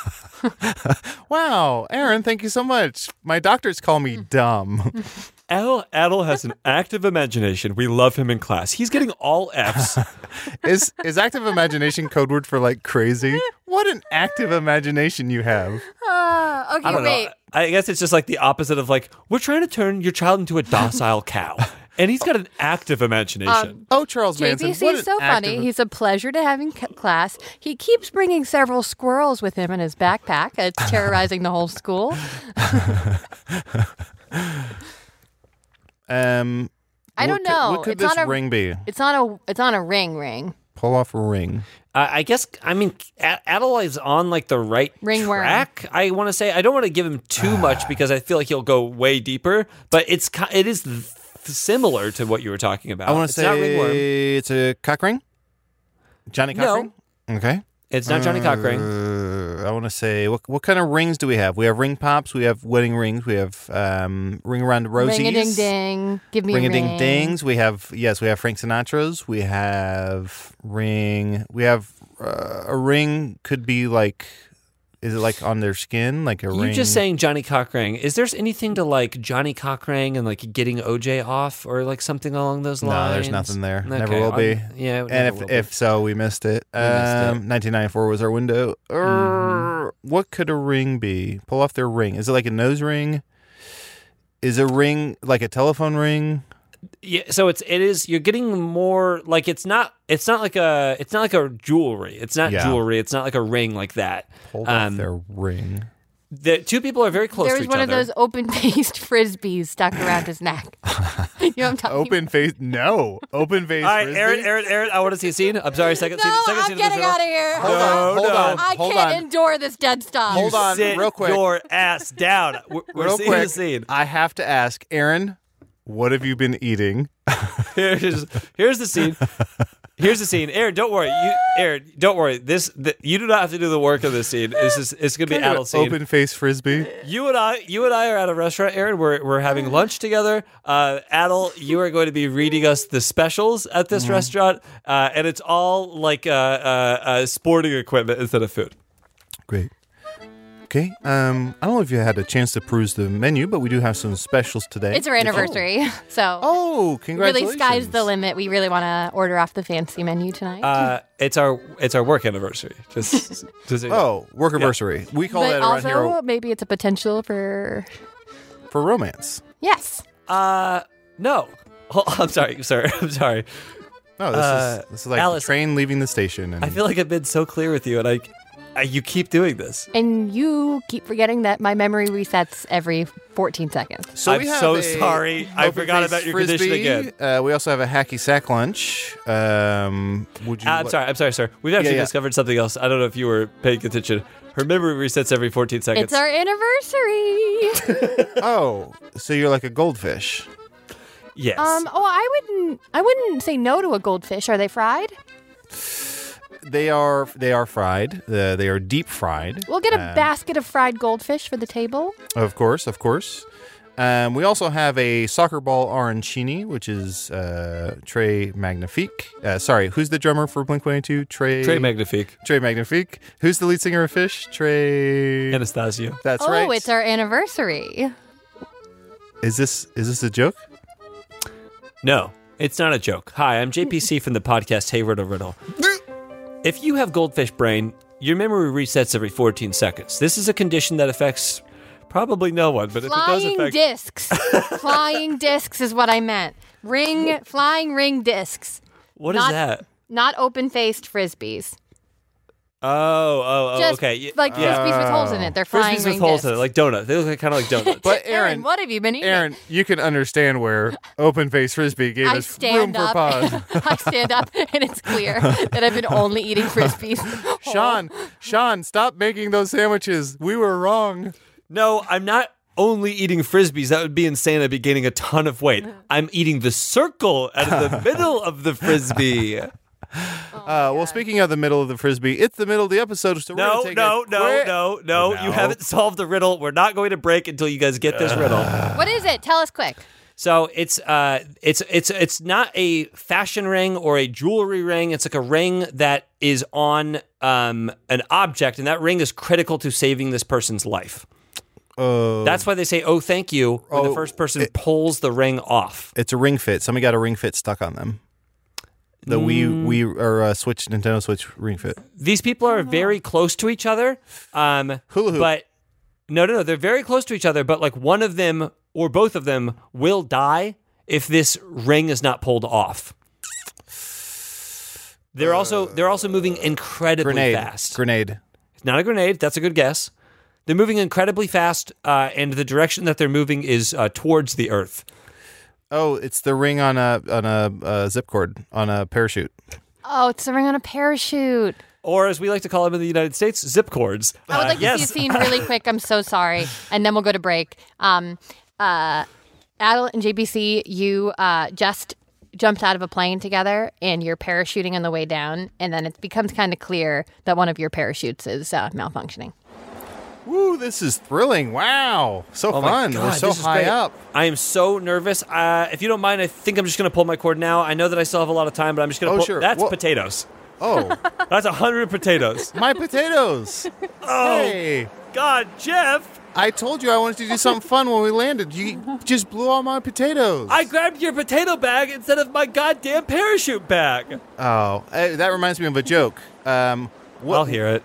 Wow, Aaron, thank you so much. My doctors call me dumb. Adel, Adel has an active imagination. We love him in class. He's getting all Fs. is is active imagination code word for like crazy? What an active imagination you have. Uh, okay, I don't wait. know. I guess it's just like the opposite of like, we're trying to turn your child into a docile cow. And he's got an active imagination. Oh, Charles J Manson. P C what is an so funny. active- He's a pleasure to have in c- class. He keeps bringing several squirrels with him in his backpack. It's terrorizing the whole school. Um, I what don't could- know. What could It's this on a- ring be? It's on a it's on a ring ring. Pull off a ring. Uh, I guess I mean A- Adel is on like the right Ringworm. track. I want to say I don't want to give him too much because I feel like he'll go way deeper. But it's ki- it is th- similar to what you were talking about. I want It's to not ringworm. say it's a cock ring. Johnny cock No. ring. Okay. It's not Johnny Cockring. Uh, I want to say what what kind of rings do we have? We have ring pops. We have wedding rings. We have um, ring around the rosies. Ring a ding ding. Give me Ring a a ring. ding dings. We have yes. We have Frank Sinatra's. We have ring. We have uh, a ring. Could be like. Is it like on their skin, like a You ring? just saying Johnny Cockring. Is there anything to like Johnny Cockring and like getting O J off or like something along those No, lines? there's nothing there. Okay, Never will be. I'm- yeah, it And never if will be. if so, we missed it. We missed it. um, nineteen ninety-four was our window. Err, What could a ring be? Pull off their ring. Is it like a nose ring? Is a ring like a telephone ring? Yeah, so it's it is you're getting more like it's not it's not like a it's not like a jewelry. It's not Yeah. jewelry. It's not like a ring like that. Hold Um, off their ring. The two people are very close There to was each one other. of those open-faced frisbees stuck around his neck. you know what I'm talking Open face? No. Open face. All right, frisbee? Aaron, Aaron, Aaron. I want to see a scene. I'm sorry, second No, scene. Second I'm scene getting of this out of here. Hold No, on. Hold no. on. I hold can't on. endure this dead stuff. Hold on, Sit real quick. your ass down. We're, we're Real seeing quick. the scene. I have to ask, Aaron. What have you been eating? Here's here's the scene. Here's the scene. Aaron, don't worry. You, Aaron, don't worry. This the, you do not have to do the work of this scene. This is it's gonna be an adult scene. Open face frisbee. You and I, you and I are at a restaurant, Aaron. We're we're having lunch together. Uh, Adel, you are going to be reading us the specials at this restaurant, uh, and it's all like uh, uh, uh, sporting equipment instead of food. Great. Okay. Um, I don't know if you had a chance to peruse the menu, but we do have some specials today. It's our anniversary, so Oh, congratulations! really sky's the limit. We really want to order off the fancy menu tonight. Uh, it's our it's our work anniversary. Just, just so you know. Oh, work anniversary. We call but that around also, here maybe it's a potential for for romance. yes. Uh, no. Oh, I'm sorry, sir. I'm sorry. No, this Uh, is this is like Alice, the train leaving the station. And I feel like I've been so clear with you, and I, I you keep doing this. And you keep forgetting that my memory resets every fourteen seconds. so I'm we have so a sorry. I open forgot face about your frisbee. condition again. Uh, we also have a hacky sack lunch. Um, would you? Uh, I'm li- sorry. I'm sorry, sir. We've actually yeah. discovered something else. I don't know if you were paying attention. Her memory resets every fourteen seconds. It's our anniversary. Oh, so you're like a goldfish. yes. um. Oh, I wouldn't. I wouldn't say no to a goldfish. Are they fried? They are they are fried. Uh, they are deep fried. We'll get a Um, basket of fried goldfish for the table. Of course, of course. Um, we also have a soccer ball arancini, which is uh, Trey Magnifique. Uh, sorry, who's the drummer for Blink one eighty-two? Trey Trey Magnifique. Trey Magnifique. Who's the lead singer of Fish? Trey. Anastasia. That's oh, right. it's our anniversary. Is this is this a joke? No, it's not a joke. Hi, I'm J P C from the podcast Hey Riddle Riddle. If you have goldfish brain, your memory resets every fourteen seconds. This is a condition that affects probably no one, but if it does Flying affect... discs. Flying discs is what I meant. Ring, flying ring discs. What is not- that? Not open-faced frisbees. Oh, oh, oh, Just okay. like frisbees with holes in it. They're flying Frisbees ring with holes discs. in it, like donuts. They look like, kind of like donuts. But Aaron, Aaron, what have you been eating? Aaron, you can understand where open face frisbee gave I us stand room for up. pause. I stand up, and it's clear that I've been only eating frisbees. Sean, Sean, stop making those sandwiches. We were wrong. No, I'm not only eating frisbees. That would be insane. I'd be gaining a ton of weight. I'm eating the circle out of the middle of the frisbee. Uh, well, speaking of the middle of the frisbee, it's the middle of the episode, so we're No, gonna take no, a no, quick- no, no. You No. haven't solved the riddle. We're not going to break until you guys get this riddle. What is it? Tell us quick. So it's uh, it's it's it's not a fashion ring or a jewelry ring. It's like a ring that is on um, an object, and that ring is critical to saving this person's life. Uh, That's why they say, "Oh, thank you," when the Oh, first person pulls the ring off. it's a ring fit. Somebody got a ring fit stuck on them. The Mm. Wii, Wii or uh, Switch, Nintendo Switch ring fit. These people are very close to each other. Um, Hula hoop. But no, no, no. They're very close to each other, but like one of them or both of them will die if this ring is not pulled off. They're also they're also moving incredibly Grenade. fast. Grenade. It's not a grenade. That's a good guess. They're moving incredibly fast, uh, and the direction that they're moving is uh, towards the Earth. Oh, it's the ring on a on a, uh zip cord on a parachute. Oh, it's the ring on a parachute. Or as we like to call them in the United States, zip cords. I would like Uh, to yes. see a scene really quick. I'm so sorry. And then we'll go to break. Um, uh, Adel and J B C, you uh, just jumped out of a plane together and you're parachuting on the way down. And then it becomes kind of clear that one of your parachutes is uh, malfunctioning. Woo, this is thrilling. Wow. So Oh my fun. God, We're so this is high great. up. I am so nervous. Uh, if you don't mind, I think I'm just going to pull my cord now. I know that I still have a lot of time, but I'm just going to Oh, pull. sure. That's Well- potatoes. Oh, That's a hundred potatoes. my potatoes. Oh, Hey, God, Jeff. I told you I wanted to do something fun when we landed. You just blew all my potatoes. I grabbed your potato bag instead of my goddamn parachute bag. Oh, eh, that reminds me of a joke. Um, what, I'll hear it.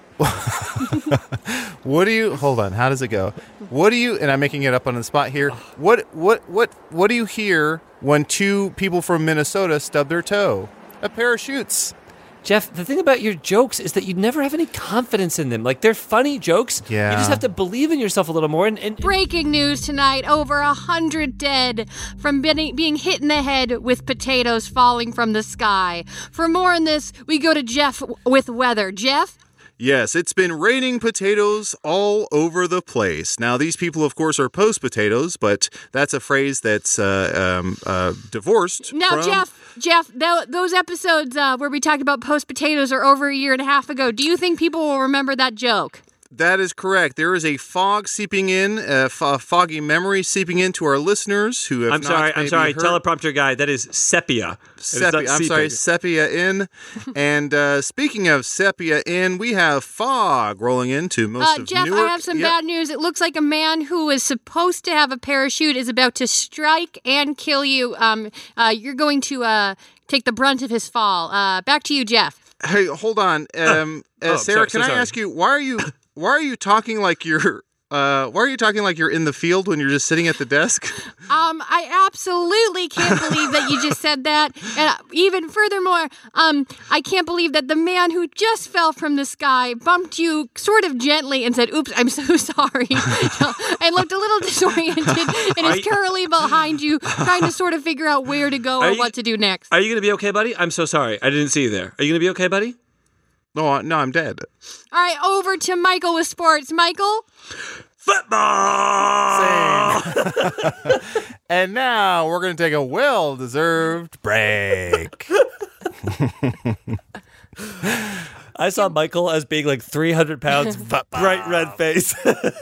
What do you? Hold on. How does it go? What do you? And I'm making it up on the spot here. What? What? What? What do you hear when two people from Minnesota stub their toe? A pair of shoots. Jeff, the thing about your jokes is that you never have any confidence in them. Like, they're funny jokes. Yeah. You just have to believe in yourself a little more. And, and Breaking news tonight, over a hundred dead from being, being hit in the head with potatoes falling from the sky. For more on this, we go to Jeff with weather. Jeff? Yes, it's been raining potatoes all over the place. Now, these people, of course, are post potatoes, but that's a phrase that's uh, um, uh, divorced. Now, from... Jeff, Jeff, th- those episodes uh, where we talked about post potatoes are over a year and a half ago. Do you think people will remember that joke? That is correct. There is a fog seeping in, a f- foggy memory seeping into our listeners who have I'm not sorry, I'm maybe sorry, heard- teleprompter guy, that is sepia. It's not Sepia. I'm sorry, seeping. sepia in. And uh, speaking of sepia in, we have fog rolling into most Uh, of Jeff, Newark. I have some Yep. bad news. It looks like a man who is supposed to have a parachute is about to strike and kill you. Um, uh, you're going to uh, take the brunt of his fall. Uh, back to you, Jeff. Hey, hold on, um, uh, Oh, Sarah. sorry, so can I sorry. ask you why are you why are you talking like you're uh, why are you talking like you're in the field when you're just sitting at the desk? Um, I absolutely can't believe that you just said that. And uh, even furthermore, um, I can't believe that the man who just fell from the sky bumped you sort of gently and said, "Oops, I'm so sorry," and looked a little disoriented and Are is you- currently behind you, trying to sort of figure out where to go Are or you- what to do next. Are you going to be okay, buddy? I'm so sorry. I didn't see you there. Are you going to be okay, buddy? No, I- no, I'm dead. All right, over to Michael with sports. Michael? Football! And now we're going to take a well-deserved break. I saw Michael as being like three hundred pounds, bright red face.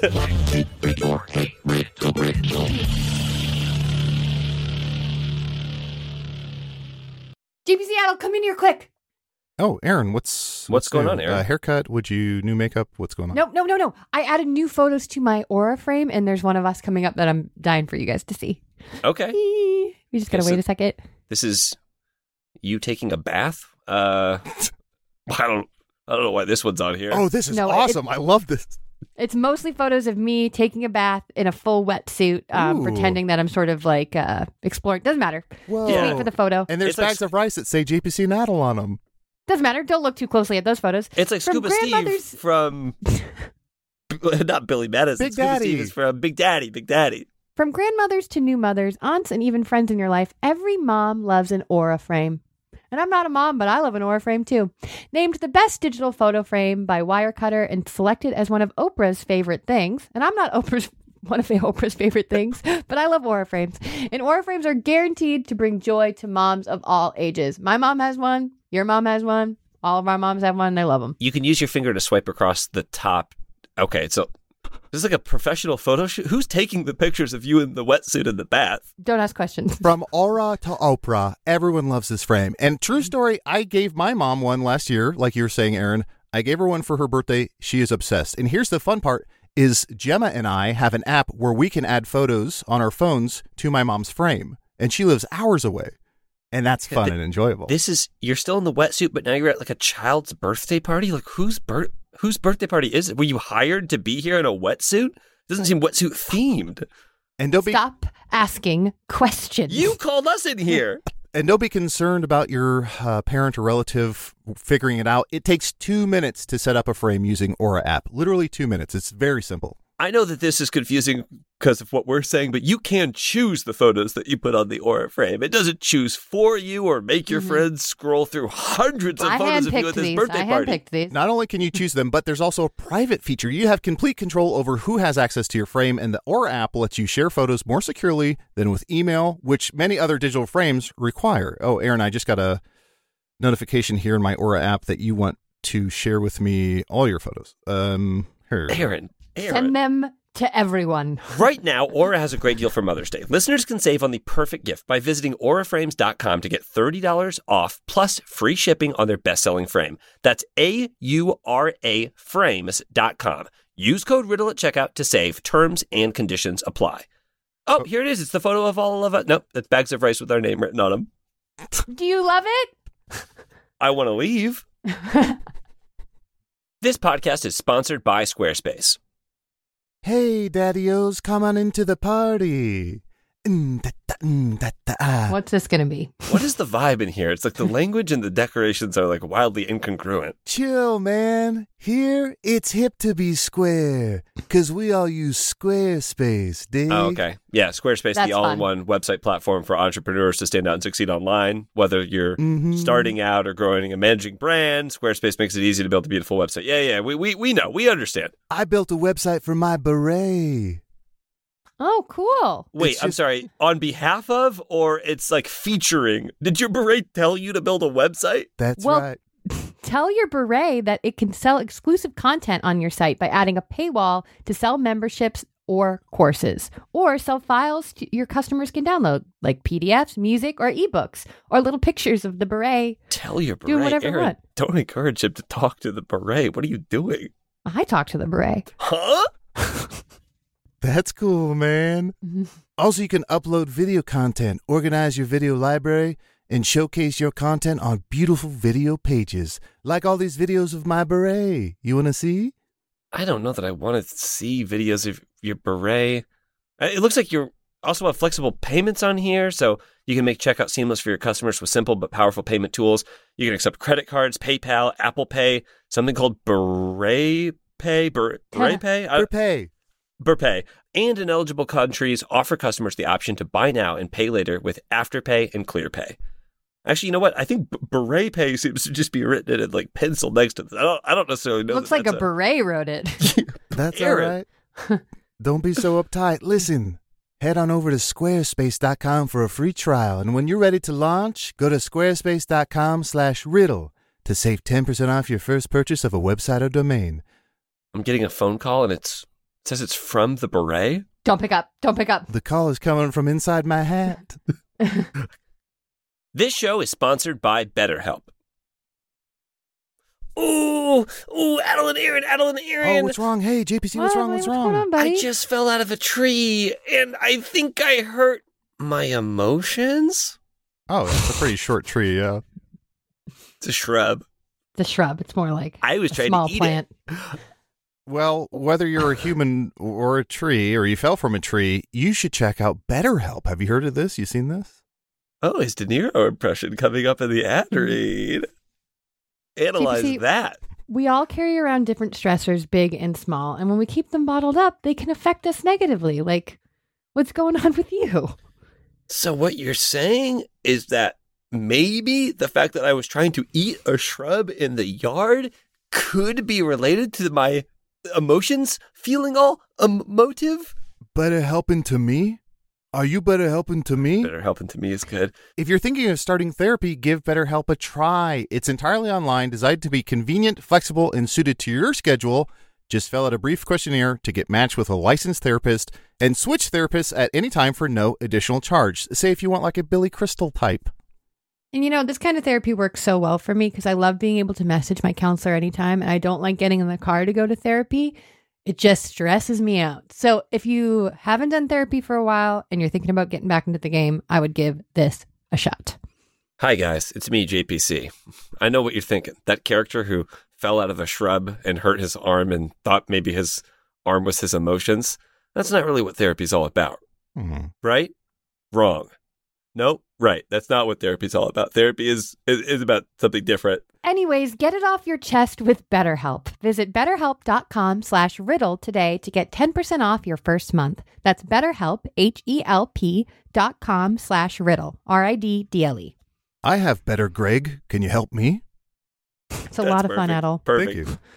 J P Seattle, come in here quick. Oh, Aaron, what's What's going new? on, Aaron? Uh, haircut? Would you new makeup? What's going on? No, no, no, no. I added new photos to my Aura frame, and there's one of us coming up that I'm dying for you guys to see. Okay. We just gotta Okay, wait so- a second. This is you taking a bath? Uh, I don't. I don't know why this one's on here. Oh, this is No, it- awesome! I love this. It's mostly photos of me taking a bath in a full wetsuit, um, Ooh. pretending that I'm sort of like uh, exploring. Doesn't matter. Whoa! Just wait for the photo. And there's It's like- bags of rice that say J P C Natal on them. Doesn't matter. Don't look too closely at those photos. It's like From Scuba Steve grandmother's- from not Billy Madison. Big Scuba Daddy. Steve is from Big Daddy. Big Daddy. From grandmothers to new mothers, aunts, and even friends in your life, every mom loves an Aura frame. And I'm not a mom, but I love an Aura frame too. Named the best digital photo frame by Wirecutter and selected as one of Oprah's favorite things. And I'm not Oprah's one of Oprah's favorite things, but I love Aura frames. And Aura frames are guaranteed to bring joy to moms of all ages. My mom has one. Your mom has one. All of our moms have one. And I love them. You can use your finger to swipe across the top. Okay, so this is like a professional photo shoot. Who's taking the pictures of you in the wetsuit in the bath? Don't ask questions. From Aura to Oprah, everyone loves this frame. And true story, I gave my mom one last year, like you were saying, Aaron. I gave her one for her birthday. She is obsessed. And here's the fun part is Gemma and I have an app where we can add photos on our phones to my mom's frame. And she lives hours away. And that's fun Th- and enjoyable. This is you're still in the wetsuit, but now you're at like a child's birthday party. Like whose birth whose birthday party is it? Were you hired to be here in a wetsuit? Doesn't seem wetsuit themed. and don't be Stop asking questions. You called us in here. and don't be concerned about your uh, parent or relative figuring it out. It takes two minutes to set up a frame using Aura app. Literally two minutes. It's very simple. I know that this is confusing because of what we're saying, but you can choose the photos that you put on the Aura frame. It doesn't choose for you or make your mm-hmm. friends scroll through hundreds of I photos of you at this these. birthday I party. handpicked these. Not only can you choose them, but there's also a private feature. You have complete control over who has access to your frame, and the Aura app lets you share photos more securely than with email, which many other digital frames require. Oh, Aaron, I just got a notification here in my Aura app that you want to share with me all your photos. Um, here. Aaron, Aaron. Send them to everyone. Right now, Aura has a great deal for Mother's Day. Listeners can save on the perfect gift by visiting aura frames dot com to get thirty dollars off plus free shipping on their best-selling frame. That's A U R A frames dot com. Use code RIDDLE at checkout to save. Terms and conditions apply. Oh, here it is. It's the photo of all of us. Nope, that's bags of rice with our name written on them. Do you love it? I want to leave. This podcast is sponsored by Squarespace. Hey, daddy-os, come on into the party. Mm, da, da, mm, da, da, ah. What's this going to be? What is the vibe in here? It's like the language and the decorations are like wildly incongruent. Chill, man. Here, it's hip to be square, because we all use Squarespace, dig? Oh, okay. Yeah, Squarespace, That's the all-in-one website platform for entrepreneurs to stand out and succeed online. Whether you're mm-hmm. starting out or growing a managing brand, Squarespace makes it easy to build a beautiful website. Yeah, yeah, we we we know. We understand. I built a website for my beret. Oh, cool. Wait, It's I'm just- sorry. On behalf of, or it's like featuring? Did your beret tell you to build a website? That's Well, right. Tell your beret that it can sell exclusive content on your site by adding a paywall to sell memberships or courses, or sell files to your customers can download, like P D Fs, music, or ebooks, or little pictures of the beret. Tell your beret. Do whatever you Aaron, want. don't encourage him to talk to the beret. What are you doing? I talk to the beret. Huh? That's cool, man. Mm-hmm. Also, you can upload video content, organize your video library, and showcase your content on beautiful video pages, like all these videos of my beret. You want to see? I don't know that I want to see videos of your beret. Uh, It looks like you also have flexible payments on here, so you can make checkout seamless for your customers with simple but powerful payment tools. You can accept credit cards, PayPal, Apple Pay, something called Beret Pay, Ber- Beret Pay, I- Pay. Burpay, and in eligible countries offer customers the option to buy now and pay later with Afterpay and ClearPay. Actually, you know what? I think B- Beret Pay seems to just be written in like pencil next to this. I don't. I don't necessarily know. Looks that like a that's beret wrote it. That's Aaron. all right. Don't be so uptight. Listen, head on over to squarespace dot com for a free trial. And when you're ready to launch, go to squarespace dot com slash riddle to save ten percent off your first purchase of a website or domain. I'm getting a phone call and it's it says it's from the beret. Don't pick up. Don't pick up. The call is coming from inside my hat. This show is sponsored by BetterHelp. Ooh, ooh, Adeline Aaron, Adeline Aaron. Oh, what's wrong? Hey, J P C, what's What? wrong? What's What's wrong? going on, buddy? I just fell out of a tree and I think I hurt my emotions. Oh, that's a pretty short tree, yeah. It's a shrub. The shrub. It's more like I was a trying small to eat plant. it. Well, whether you're a human or a tree, or you fell from a tree, you should check out BetterHelp. Have you heard of this? You seen this? Oh, his De Niro impression coming up in the ad read. Analyze J P C, that. We all carry around different stressors, big and small, and when we keep them bottled up, they can affect us negatively. Like, what's going on with you? So what you're saying is that maybe the fact that I was trying to eat a shrub in the yard could be related to my emotions feeling all emotive? Better helping to me? Are you better helping to me? Better helping to me is good. If you're thinking of starting therapy, give BetterHelp a try. It's entirely online, designed to be convenient, flexible, and suited to your schedule. Just fill out a brief questionnaire to get matched with a licensed therapist and switch therapists at any time for no additional charge. Say if you want like a Billy Crystal type. And you know, this kind of therapy works so well for me because I love being able to message my counselor anytime, and I don't like getting in the car to go to therapy. It just stresses me out. So if you haven't done therapy for a while and you're thinking about getting back into the game, I would give this a shot. Hi, guys. It's me, J P C. I know what you're thinking. That character who fell out of a shrub and hurt his arm and thought maybe his arm was his emotions. That's not really what therapy's all about, Mm-hmm. right? Wrong. No, right. That's not what therapy is all about. Therapy is, is is about something different. Anyways, get it off your chest with BetterHelp. Visit betterhelp.com slash riddle today to get ten percent off your first month. That's BetterHelp, H-E-L-P dot com slash riddle, R I D D L E. I have better, Greg. Can you help me? It's a That's lot of fun, perfect. Edel. Perfect. Thank you.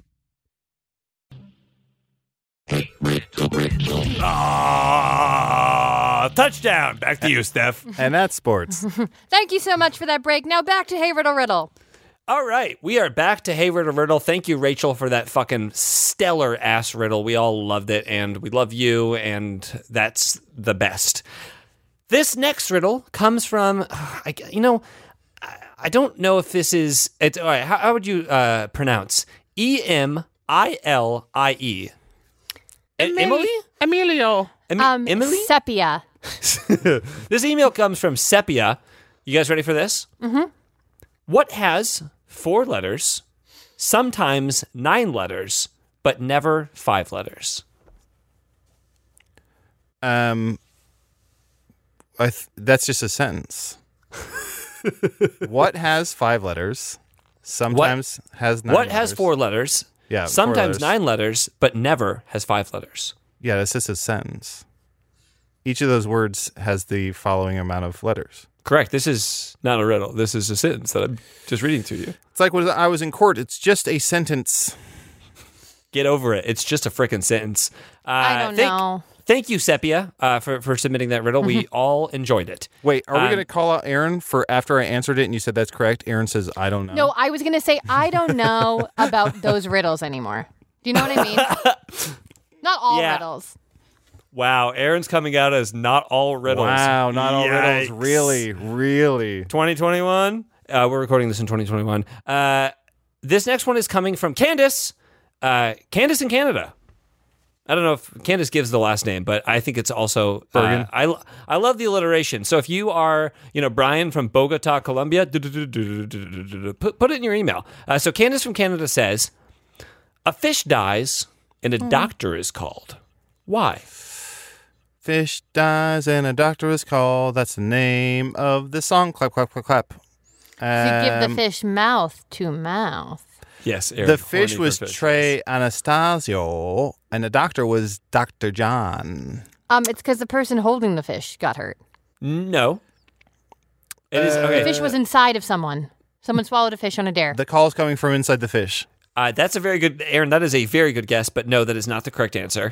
Ah, touchdown. Back to you, Steph. And that's sports. Thank you so much for that break. Now back to Hey Riddle Riddle. All right, we are back to Hey Riddle Riddle. Thank you, Rachel, for that fucking stellar ass riddle. We all loved it, and we love you, and that's the best. This next riddle comes from, I, you know, I, I don't know if this is, it's, all right, how, how would you uh, pronounce? E M I L I E. E- Emily? Emilio. Em- Um, Emily? Sepia. This email comes from Sepia. You guys ready for this? Mm-hmm. What has four letters, sometimes nine letters, but never five letters? Um, I th- that's just a sentence. What has five letters? Sometimes has nine. What has letters. four letters? Yeah, four sometimes letters. nine letters, but never has five letters. Yeah, that's just a sentence. Each of those words has the following amount of letters. Correct. This is not a riddle. This is a sentence that I'm just reading to you. It's like when I was in court. It's just a sentence. Get over it. It's just a frickin' sentence. Uh, I don't thank, know. Thank you, Sepia, uh, for, for submitting that riddle. We all enjoyed it. Wait, are we Um, going to call out Aaron for after I answered it and you said that's correct? Aaron says, I don't know. No, I was going to say, I don't know about those riddles anymore. Do you know what I mean? Not all Yeah. riddles. Wow, Aaron's coming out as not all riddles. Wow, not all riddles. Yikes. Really, really. twenty twenty-one. Uh, we're recording this in twenty twenty-one. Uh, this next one is coming from Candace. Uh, Candace in Canada. I don't know if Candace gives the last name, but I think it's also Bergen. Uh, I I love the alliteration. So if you are, you know, Brian from Bogota, Colombia, put put it in your email. Uh, so Candace from Canada says, "A fish dies and a doctor is called. Why?" Fish dies and a doctor is called. That's the name of the song. Clap, clap, clap, clap. To give the Um, fish mouth to mouth. Yes, Aaron, The fish horny for was fishes. Trey Anastasio, and the doctor was Doctor John. Um, it's because the person holding the fish got hurt. No. It is Uh, okay. The fish was inside of someone. Someone swallowed a fish on a dare. The call is coming from inside the fish. Uh, that's a very good, Aaron. That is a very good guess, but no, that is not the correct answer.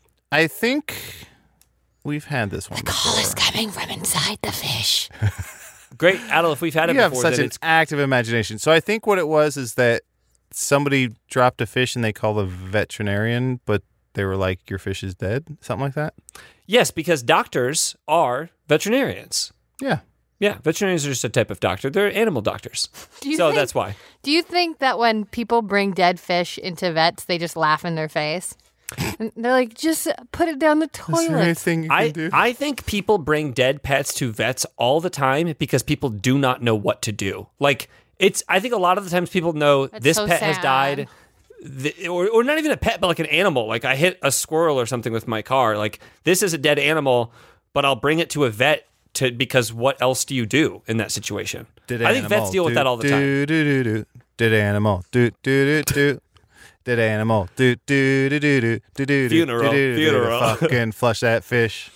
I think we've had this one Call before. is coming from inside the fish. Great, Adel. If we've had it You have before, such then an it's active imagination. So I think what it was is that somebody dropped a fish and they called a veterinarian, but they were like, your fish is dead? Something like that? yes, because doctors are veterinarians. Yeah. Yeah, veterinarians are just a type of doctor. They're animal doctors. Do you So think- that's why. Do you think that when people bring dead fish into vets, they just laugh in their face? And they're like, just put it down the Is there toilet. anything you can I, do? I think people bring dead pets to vets all the time because people do not know what to do. Like, it's, I think a lot of the times people know That's this so pet has sad. died. The, or, or not even a pet, but like an animal. Like, I hit a squirrel or something with my car. Like, this is a dead animal, but I'll bring it to a vet to because what else do you do in that situation? Did I think animal vets deal with do, that all the do, time. Do, do, do. Did animal. Do, do, do, do. Did animal. Do, do, do, do, do, do, do, Funeral, do, do, do, do, funeral. Fucking flush that fish.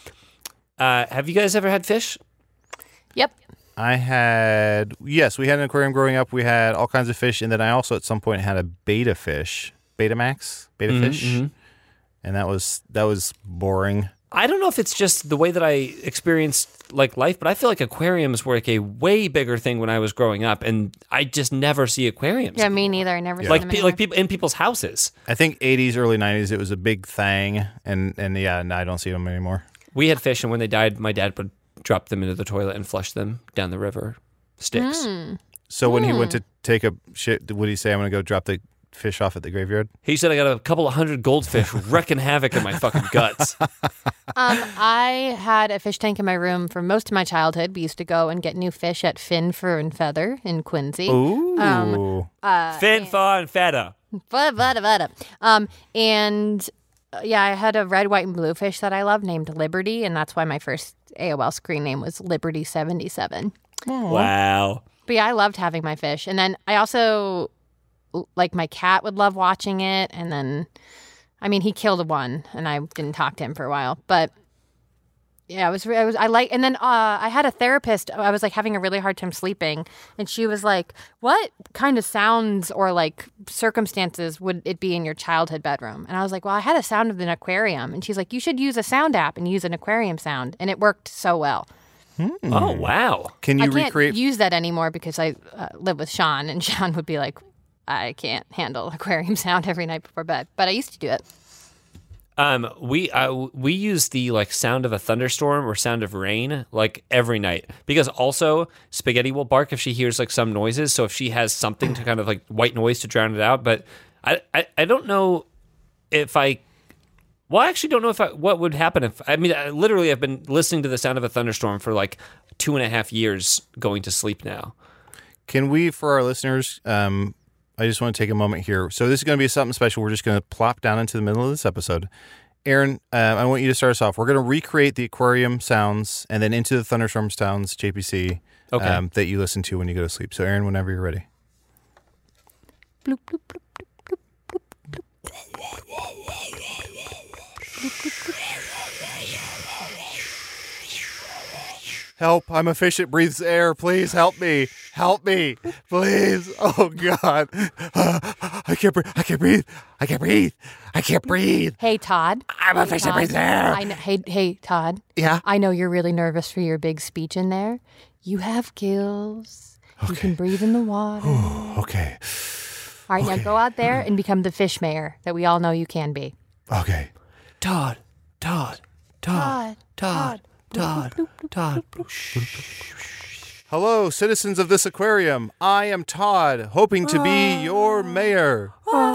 Uh, have you guys ever had fish? Yep. I had, yes, we had an aquarium growing up. We had all kinds of fish. And then I also at some point had a beta fish, Betamax, beta Mhm, fish. mhm. And that was, that was boring. I don't know if it's just the way that I experienced like life, but I feel like aquariums were like a way bigger thing when I was growing up, and I just never see aquariums. Yeah, me neither. I never seen like them pe- anymore. like people in people's houses. I think eighties, early nineties, it was a big thing. And, and yeah, and I don't see them anymore. We had fish, and when they died, my dad would drop them into the toilet and flush them down the river Styx. Mm. So when he went to take a shit, would he say, I'm going to go drop the fish off at the graveyard? He said I got a couple of hundred goldfish wrecking havoc in my fucking guts. Um, I had a fish tank in my room for most of my childhood. We used to go and get new fish at Fin, Fur, and Feather in Quincy. Ooh. Um, Uh, Fin, fa, and feta. Vada, vada, vada. Um, and yeah, I had a red, white, and blue fish that I loved named Liberty, and that's why my first A O L screen name was Liberty seventy-seven. Wow. But yeah, I loved having my fish. And then I also, like, my cat would love watching it. And then, I mean, he killed one, and I didn't talk to him for a while. But yeah, it was, I was, I like, and then uh, I had a therapist. I was like having a really hard time sleeping. And she was like, what kind of sounds or like circumstances would it be in your childhood bedroom? And I was like, well, I had a sound of an aquarium. And she's like, you should use a sound app and use an aquarium sound. And it worked so well. Oh, wow. Can you I can't recreate? use that ananymore because I uh, live with Sean, and Sean would be like, I can't handle aquarium sound every night before bed. But I used to do it. Um, we uh, we use the like sound of a thunderstorm or sound of rain like every night because also Spaghetti will bark if she hears like some noises. So if she has something to kind of like white noise to drown it out, but I I, I don't know if I. Well, I actually don't know if I, what would happen if I mean I, literally I've been listening to the sound of a thunderstorm for like two and a half years going to sleep now. Can we, for our listeners, um, I just want to take a moment here. So this is going to be something special. We're just going to plop down into the middle of this episode. Aaron, uh, I want you to start us off. We're going to recreate the aquarium sounds and then into the thunderstorm sounds, J P C, Okay. um, that you listen to when you go to sleep. So Aaron, whenever you're ready. Bloop, bloop, bloop. Help, I'm a fish that breathes air. Please help me. Help me. Please. Oh, God. I can't breathe. I can't breathe. I can't breathe. I can't breathe. Hey, Todd. I'm a Hey, fish that Todd. breathes air. I know, hey, hey, Todd. Yeah? I know you're really nervous for your big speech in there. You have gills. You can breathe in the water. All Okay. right, now go out there and become the fish mayor that we all know you can be. Okay. Todd, Todd, Todd, Todd, Todd, Todd. Hello, citizens of this aquarium. I am Todd, hoping to be your mayor.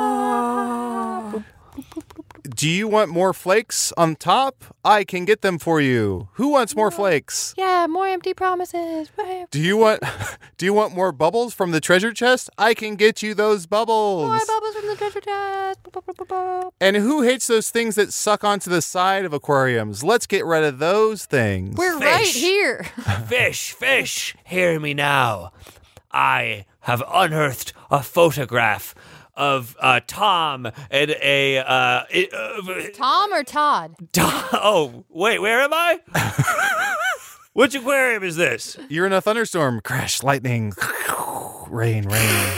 Do you want more flakes on top? I can get them for you. Who wants more flakes? Yeah, more empty promises. More Do you want do you want more bubbles from the treasure chest? I can get you those bubbles. bubbles from the treasure chest. Boop, boop, boop, boop, boop. And who hates those things that suck onto the side of aquariums? Let's get rid of those things. We're right Fish. here. Fish, fish, hear me now. I have unearthed a photograph of uh, Tom and a. Uh, it, uh, Tom or Todd? Tom, oh, wait, where am I? Which aquarium is this? You're in a thunderstorm. Crash, lightning, rain, rain.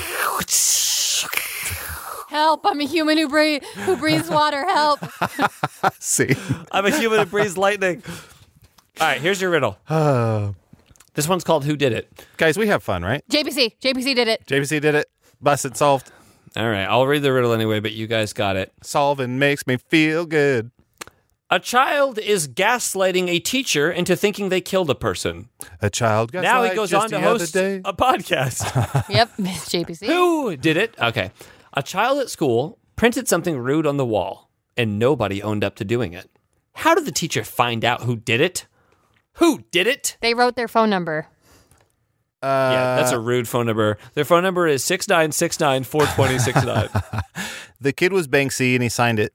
Help! I'm a human who breathe who breathes water. Help! See? I'm a human who breathes lightning. All right, here's your riddle. Uh, This one's called Who Did It? guys, we have fun, right? J P C. J P C did it. J P C did it. Busted, solved. All right, I'll read the riddle anyway, but you guys got it. Solving makes me feel good. A child is gaslighting a teacher into thinking they killed a person. A child got Now he light goes just on to the other host day. a podcast. Yep, Miss J P C. Who did it? Okay. A child at school printed something rude on the wall, and nobody owned up to doing it. How did the teacher find out who did it? Who did it? They wrote their phone number. yeah, that's a rude phone number. Their phone number is six nine six nine four two zero six nine. The kid was Banksy and he signed it.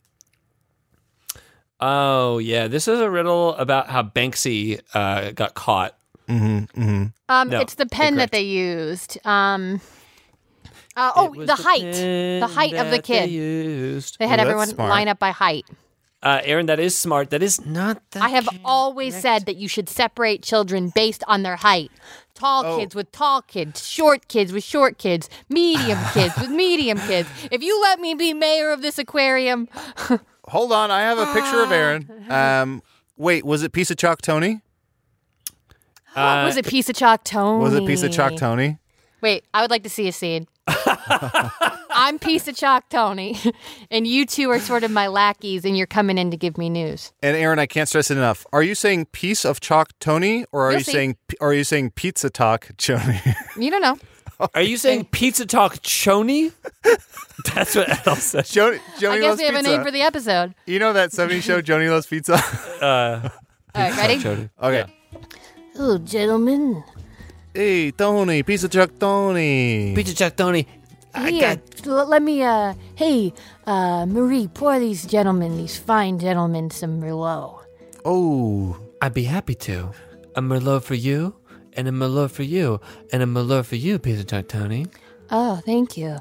Oh, yeah. This is a riddle about how Banksy uh, got caught. Mm-hmm, mm-hmm. Um, No, it's the pen incorrect. that they used. Um, uh, oh, It was the height. The height of the that They, kid. used. They had Oh, that's everyone smart. line up by height. Uh, Aaron, that is smart. That is not the I have always said that you should separate children based on their height. Tall Oh. kids with tall kids, short kids with short kids, medium kids with medium kids. If you let me be mayor of this aquarium, Hold on, I have a picture of Aaron. Um, wait, was it Piece of Chalk Tony? Uh, was it piece of chalk Tony? Was it Piece of Chalk Tony? Wait, I would like to see a scene. I'm piece of chalk Tony, and you two are sort of my lackeys, and you're coming in to give me news. And Aaron, I can't stress it enough. Are you saying Piece of Chalk Tony, or are You'll you see. saying are you saying Pizza Talk Tony? You don't know. Are you saying Pizza Talk Choney? That's what Al said. Joni, Joni I guess loves we have pizza. a name for the episode. You know that seventies show, Joni Loves Pizza? Uh, All right, ready? Choney. Okay. Oh, gentlemen. Hey, Tony, Piece of Chalk Tony. Pizza Chuck Tony. I Here, got l- let me, uh, hey, Uh, Marie, pour these gentlemen, these fine gentlemen, some Merlot. Oh, I'd be happy to. A Merlot for you, and a Merlot for you, and a Merlot for you, Pizza Talk Tony. Oh, thank you.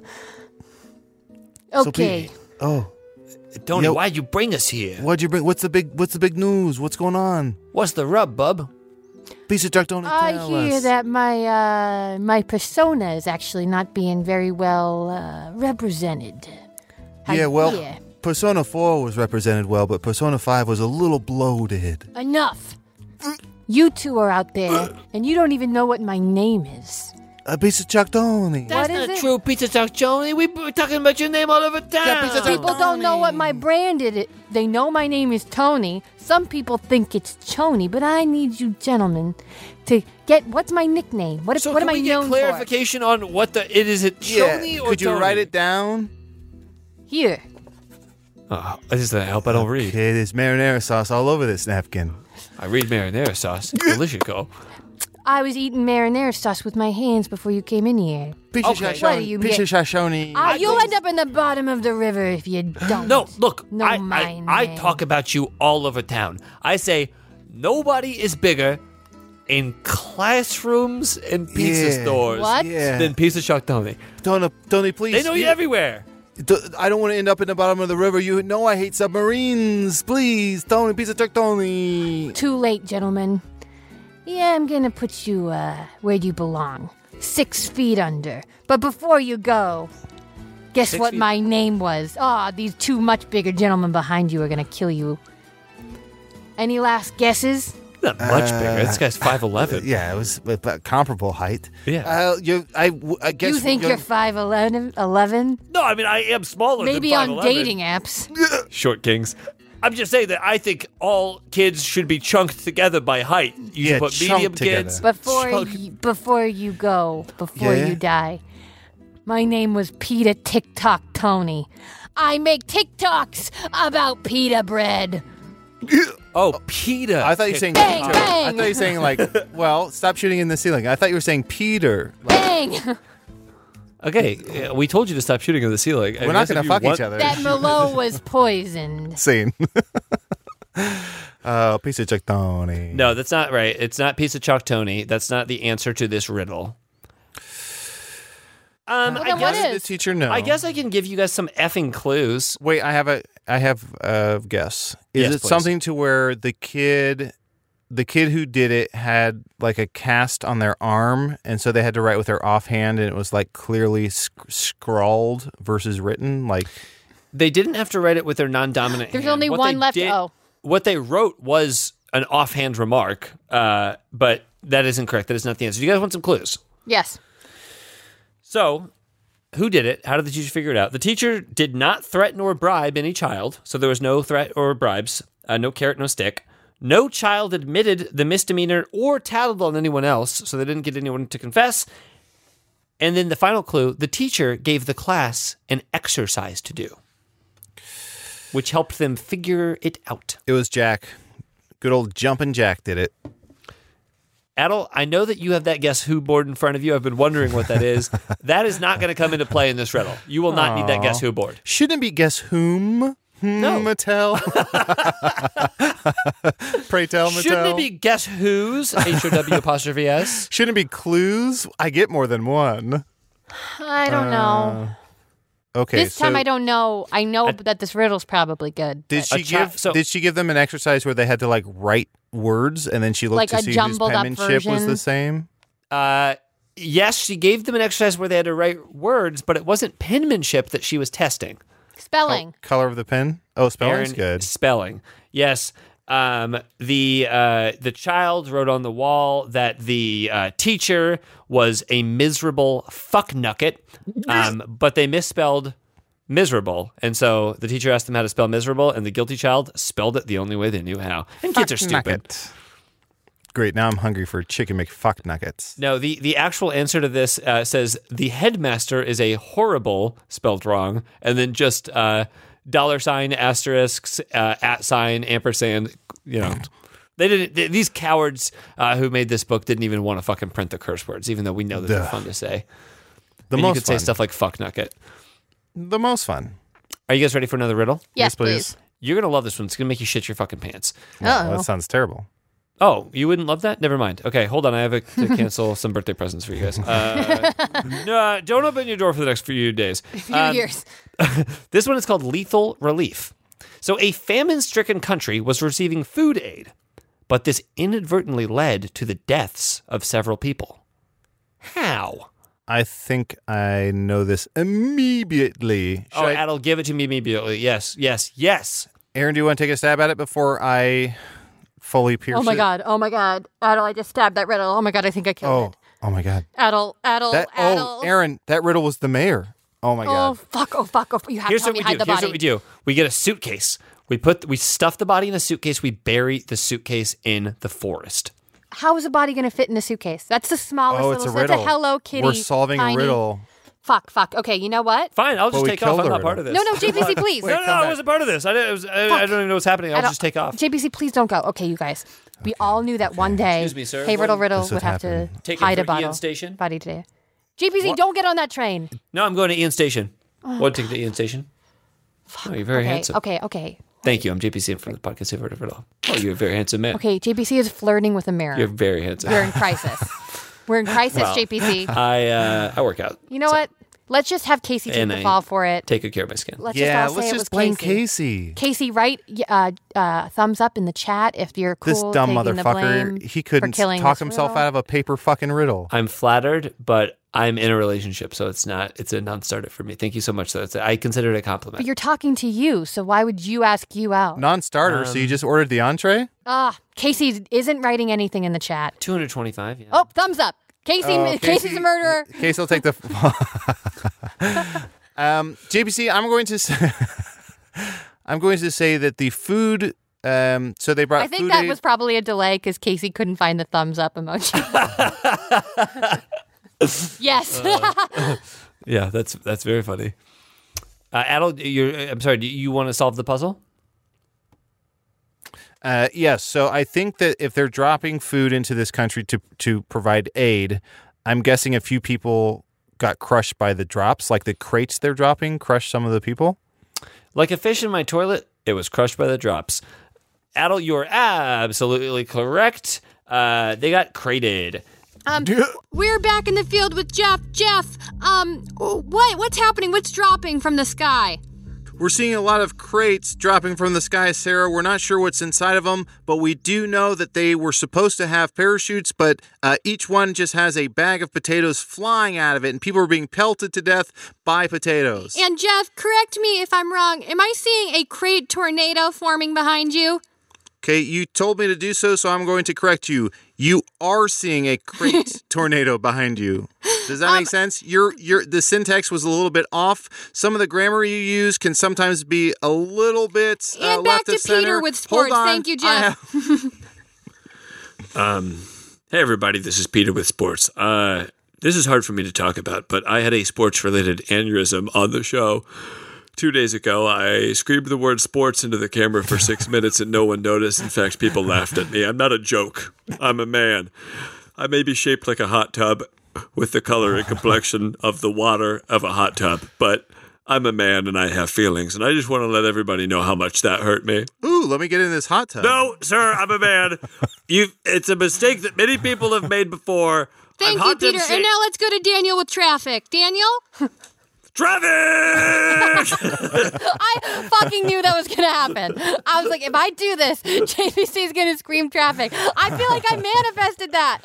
So Okay. Pete- oh, Tony, Yo. why'd you bring us here? what'd you bring? What's the big? What's the big news? What's going on? What's the rub, bub? Pizza Truck, don't I tell hear us. that my uh, my persona is actually not being very well uh, represented. I Yeah, well, hear. Persona four was represented well, but Persona five was a little bloated. Enough. You two are out there, and you don't even know what my name is. A Pizza Truck Tony. What is it? true, Pizza Talk Tony. We were talking about your name all over town. Pizza Talk- People don't know what my brand is. They know my name is Tony. Some people think it's Chony, but I need you gentlemen to get what's my nickname? What, So what can am I we get known clarification on what the it is? It Chony or Could you Tony? write it down? for? Here. Oh, this is the help I don't read. Okay, there's marinara sauce all over this napkin. I read marinara sauce. Delicious, go. I was eating marinara sauce with my hands before you came in here. Pizza Okay. Shashoni- What do you Pizza get? Shashoni. Ah, you'll end up in the bottom of the river if you don't. No, look, No, I, I, my I name. talk about you all over town. I say nobody is bigger in classrooms and pizza Yeah. stores What? Yeah. than Pizza Shock Tony. Tony, Tony, please. They know you everywhere. D- I don't want to end up in the bottom of the river. You know I hate submarines. Please, Tony, Pizza Truck Tony. Too late, gentlemen. Yeah, I'm gonna put you uh, where you belong. Six feet under. But before you go, guess Six what feet- my name was? Ah, these two much bigger gentlemen behind you are gonna kill you. Any last guesses? Not much bigger. This guy's five eleven. Yeah, it was about comparable height. Yeah. Uh, you, I, w- I guess you think we're you're gonna- five eleven? eleven? No, I mean I am smaller. Maybe than on five eleven. dating apps. Short kings. I'm just saying that I think all kids should be chunked together by height. You Yeah, should put chunked medium together. kids. Before chunk- you, before you go, before Yeah? you die, my name was Pita TikTok Tony. I make TikToks about pita bread. Oh, Peter. I thought you were saying. Bang, I bang. thought you were saying like, well, stop shooting in the ceiling. I thought you were saying Peter. Bang! Okay, uh, we told you to stop shooting at the ceiling. I We're not guess if going to you fuck want- each other. That Merlot was poisoned. Scene. uh, Pizza Truck Tony. No, that's not right. It's not Pizza Chalk Tony. That's not the answer to this riddle. Um, Well, I then what guess How did is? the teacher know? I guess I can give you guys some effing clues. Wait, I have a, I have a guess. Is Yes, it please. something to where the kid, the kid who did it had like a cast on their arm, and so they had to write with their offhand, and it was like clearly sc- scrawled versus written, like. They didn't have to write it with their non-dominant There's hand. only What one they left. did- Oh. What they wrote was an offhand remark, uh, but that is incorrect. That is not the answer. Do you guys want some clues? Yes. So, who did it? How did the teacher figure it out? The teacher did not threaten or bribe any child, so there was no threat or bribes, uh, no carrot, no stick. No child admitted the misdemeanor or tattled on anyone else, so they didn't get anyone to confess. And then the final clue, the teacher gave the class an exercise to do, which helped them figure it out. It was Jack. Good old Jumpin' Jack did it. Adel, I know that you have that Guess Who board in front of you. I've been wondering what that is. That is not going to come into play in this riddle. You will not need that Guess Who board. Shouldn't it be Guess Whom? No. Mattel. Pray tell, Mattel. Shouldn't it be Guess Who's? H O W apostrophe S. Shouldn't it be clues? I get more than one. I don't know. Okay. This time so I don't know. I know that this riddle's probably good. Did she A chi- give? so- did she give them an exercise where they had to like write words, and then she looked Like to a see whose jumbled up penmanship was version? the same? Uh, yes, she gave them an exercise where they had to write words, but it wasn't penmanship that she was testing. Spelling. Color of the pen? Oh, spelling's Aaron, good. Spelling. Yes. Um, the uh, the child wrote on the wall that the uh, teacher was a miserable fucknucket, um, but they misspelled miserable. And so the teacher asked them how to spell miserable, and the guilty child spelled it the only way they knew how. And kids are stupid. Nugget. Great. Now I'm hungry for chicken McFuck nuggets. No, the, the actual answer to this uh, says the headmaster is a horrible, spelled wrong, and then just uh, dollar sign, asterisks, uh, at sign, ampersand, you know. They didn't. They, these cowards uh, who made this book didn't even want to fucking print the curse words, even though we know that they're Duh. fun to say. The And most you could say fun. stuff like fuck nugget. The most fun. Are you guys ready for another riddle? Yes, please. You're going to love this one. It's going to make you shit your fucking pants. Well, Oh. that sounds terrible. Oh, you wouldn't love that? Never mind. Okay, hold on. I have a, to cancel some birthday presents for you guys. Uh, no, don't open your door for the next few days. Few Um, years. This one is called Lethal Relief. So a famine-stricken country was receiving food aid, but this inadvertently led to the deaths of several people. How? I think I know this immediately. Should Oh, I- Adel, give it to me immediately. Yes, yes, yes. Aaron, do you want to take a stab at it before I fully pierce it? Oh my god. Oh my god. Adel, I just stabbed that riddle. Oh my god, I think I killed Oh, it. oh my God. Adel, Adel, That, Adel. oh, Aaron, that riddle was the mayor. Oh my Oh God. fuck! Oh fuck! Oh, you have Here's to what help we me do. hide the Here's body. what we do. We get a suitcase. We put we stuff the body in a suitcase. We bury the suitcase in the forest. How is a body going to fit in a suitcase? That's the smallest Oh, it's a little. riddle. That's a Hello Kitty. We're solving tiny- a riddle. Fuck! Fuck! Okay, you know what? Fine, I'll But just we take off. killed I'm the not part riddle. of this. No, no, J P C, please. No, no, come I back. wasn't part of this. I, didn't- it was, I, Fuck. I don't even know what's happening. I'll I don't- just take off. J P C, please don't go. Okay, you guys. We all knew that one day. Excuse me, sir. Hey, Riddle What- Riddle This would would have happen. to Take hide it a for bottle. Ian Station. Body today. J P C, don't get on that train. No, I'm going to Ian Station. One ticket to Ian Station. Oh, you're very Okay, handsome. okay, okay. Thank you. I'm J P C from the podcast. I've heard of it all. Oh, you're a very handsome man. Okay, J P C is flirting with a mirror. You're very handsome. We're in crisis. We're in crisis, Well, J P C. I uh, I work out. You know what? Let's just have Casey take And the I fall for it. Take good care of my skin. Let's Yeah, just all let's say it was just blame Casey. Casey. Casey, write uh, uh, thumbs up in the chat if you're cool This dumb taking the motherfucker, blame he for couldn't killing talk this himself riddle. out of a paper fucking riddle. I'm flattered, but I'm in a relationship, so it's not. It's a non-starter for me. Thank you so much. Though. It's a, I consider it a compliment. But you're talking to you, so why would you ask you out? Non-starter, so Um, you just ordered the entree? Ah, Casey isn't writing anything in the chat. two hundred twenty-five. Yeah. Oh, thumbs up. Casey, Oh, Casey's a murderer. Casey will take the... um, J P C, I'm going to say... I'm going to say that the food... Um, so they brought I think food that aid- was probably a delay because Casey couldn't find the thumbs up emoji. yes. Uh, Yeah, that's that's very funny. Uh, Adel, you're, I'm sorry. Do you want to solve the puzzle? Uh, yes, so I think that if they're dropping food into this country to to provide aid, I'm guessing a few people got crushed by the drops, like the crates they're dropping crushed some of the people. Like a fish in my toilet, it was crushed by the drops. Adel, you're absolutely correct. Uh, they got crated. Um, we're back in the field with Jeff. Jeff, um, what what's happening? What's dropping from the sky? We're seeing a lot of crates dropping from the sky, Sarah. We're not sure what's inside of them, but we do know that they were supposed to have parachutes, but uh, each one just has a bag of potatoes flying out of it, and people are being pelted to death by potatoes. And Jeff, correct me if I'm wrong. Am I seeing a crate tornado forming behind you? Okay, you told me to do so, so I'm going to correct you. You are seeing a crate tornado behind you. Does that make sense? Your your the syntax was a little bit off. Some of the grammar you use can sometimes be a little bit uh, And back left to of center. Peter with Hold sports. on. Thank you, I Jeff. have- Hey everybody, this is Peter with sports. Uh, this is hard for me to talk about, but I had a sports-related aneurysm on the show two days ago. I screamed the word sports into the camera for six minutes and no one noticed. In fact, people laughed at me. I'm not a joke. I'm a man. I may be shaped like a hot tub with the color and complexion of the water of a hot tub, but I'm a man and I have feelings, and I just want to let everybody know how much that hurt me. Ooh, let me get in this hot tub. No, sir, I'm a man. You, it's a mistake that many people have made before. Thank I'm you, hot tub Peter. shaped- And now let's go to Daniel with traffic. Daniel? Traffic! I fucking knew that was going to happen. I was like, if I do this, J B C is going to scream traffic. I feel like I manifested that.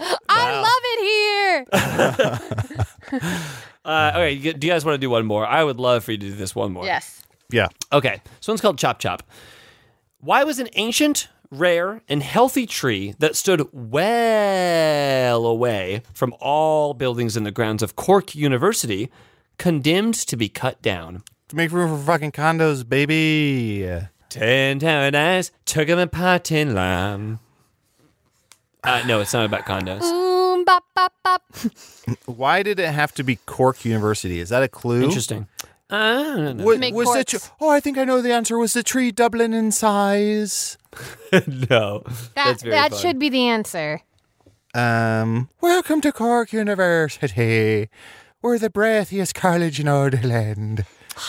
I love it here. Uh, okay, you- do you guys want to do one more? I would love for you to do this one more. Yes. Yeah. Okay, this one's called Chop Chop. Why was an ancient, rare, and healthy tree that stood well away from all buildings in the grounds of Cork University condemned to be cut down? To make room for fucking condos, baby. Ten town eyes took him apart in line. Uh, no, it's not about condos. Boom, bop, bop, bop. Why did it have to be Cork University? Is that a clue? Interesting. Uh, I don't know. Wa- make was the corks. tr- oh, I think I know the answer. Was the tree doubling in size? no, That, that's very that fun. should be the answer. Um, welcome to Cork University. We're the breathiest college in Ireland.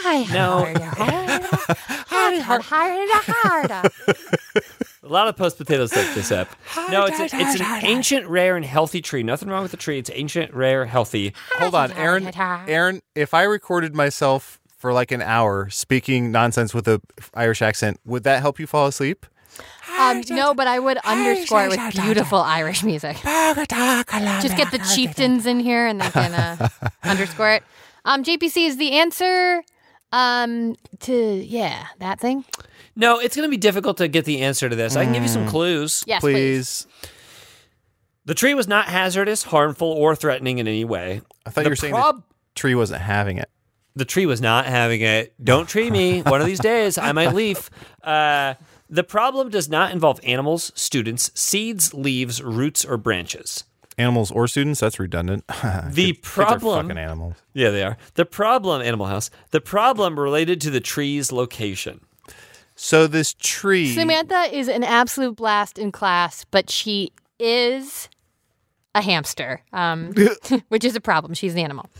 No. Harder, harder, harder. A lot of post potatoes like this up. No, it's a, it's an ancient, rare, and healthy tree. Nothing wrong with the tree. It's ancient, rare, healthy. Hold on, Aaron. Aaron, if I recorded myself for like an hour speaking nonsense with a Irish accent, would that help you fall asleep? Um, no, but I would underscore it with beautiful Irish music. Just get the chieftains in here and they can uh, underscore it. Um, J P C is the answer um, to, yeah, that thing. No, it's going to be difficult to get the answer to this. I can give you some clues. Yes, please. Please. The tree was not hazardous, harmful, or threatening in any way. I thought The you were saying prob- the tree wasn't having it. The tree was not having it. Don't tree me. One of these days, I might leave. Uh, the problem does not involve animals, students, seeds, leaves, roots, or branches. Animals or students? That's redundant. The Kids are problem... fucking animals. Yeah, they are. The problem, Animal House, the problem related to the tree's location. So this tree... Samantha is an absolute blast in class, but she is a hamster, um, which is a problem. She's an animal.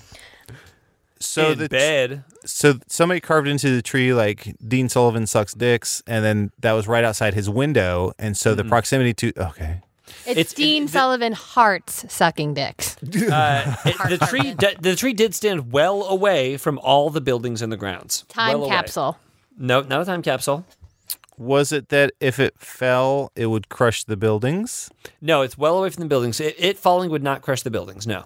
So in the bed. So somebody carved into the tree like Dean Sullivan sucks dicks, and then that was right outside his window, and so the proximity to okay. It's, It's- Dean it- the- Sullivan Hearts sucking dicks. Uh, it- the tree d- the tree did stand well away from all the buildings in the grounds. Time Well away. capsule. No, not a time capsule. Was it that if it fell, it would crush the buildings? No, it's well away from the buildings. It, it falling would not crush the buildings, no.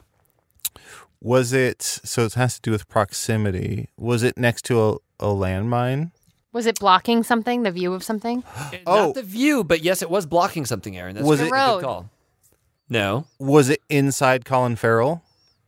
Was it, so it has to do with proximity, was it next to a, a landmine? Was it blocking something, the view of something? Oh. Not the view, but yes, it was blocking something, Aaron. That's Was a it- good The road. call. No. Was it inside Colin Farrell?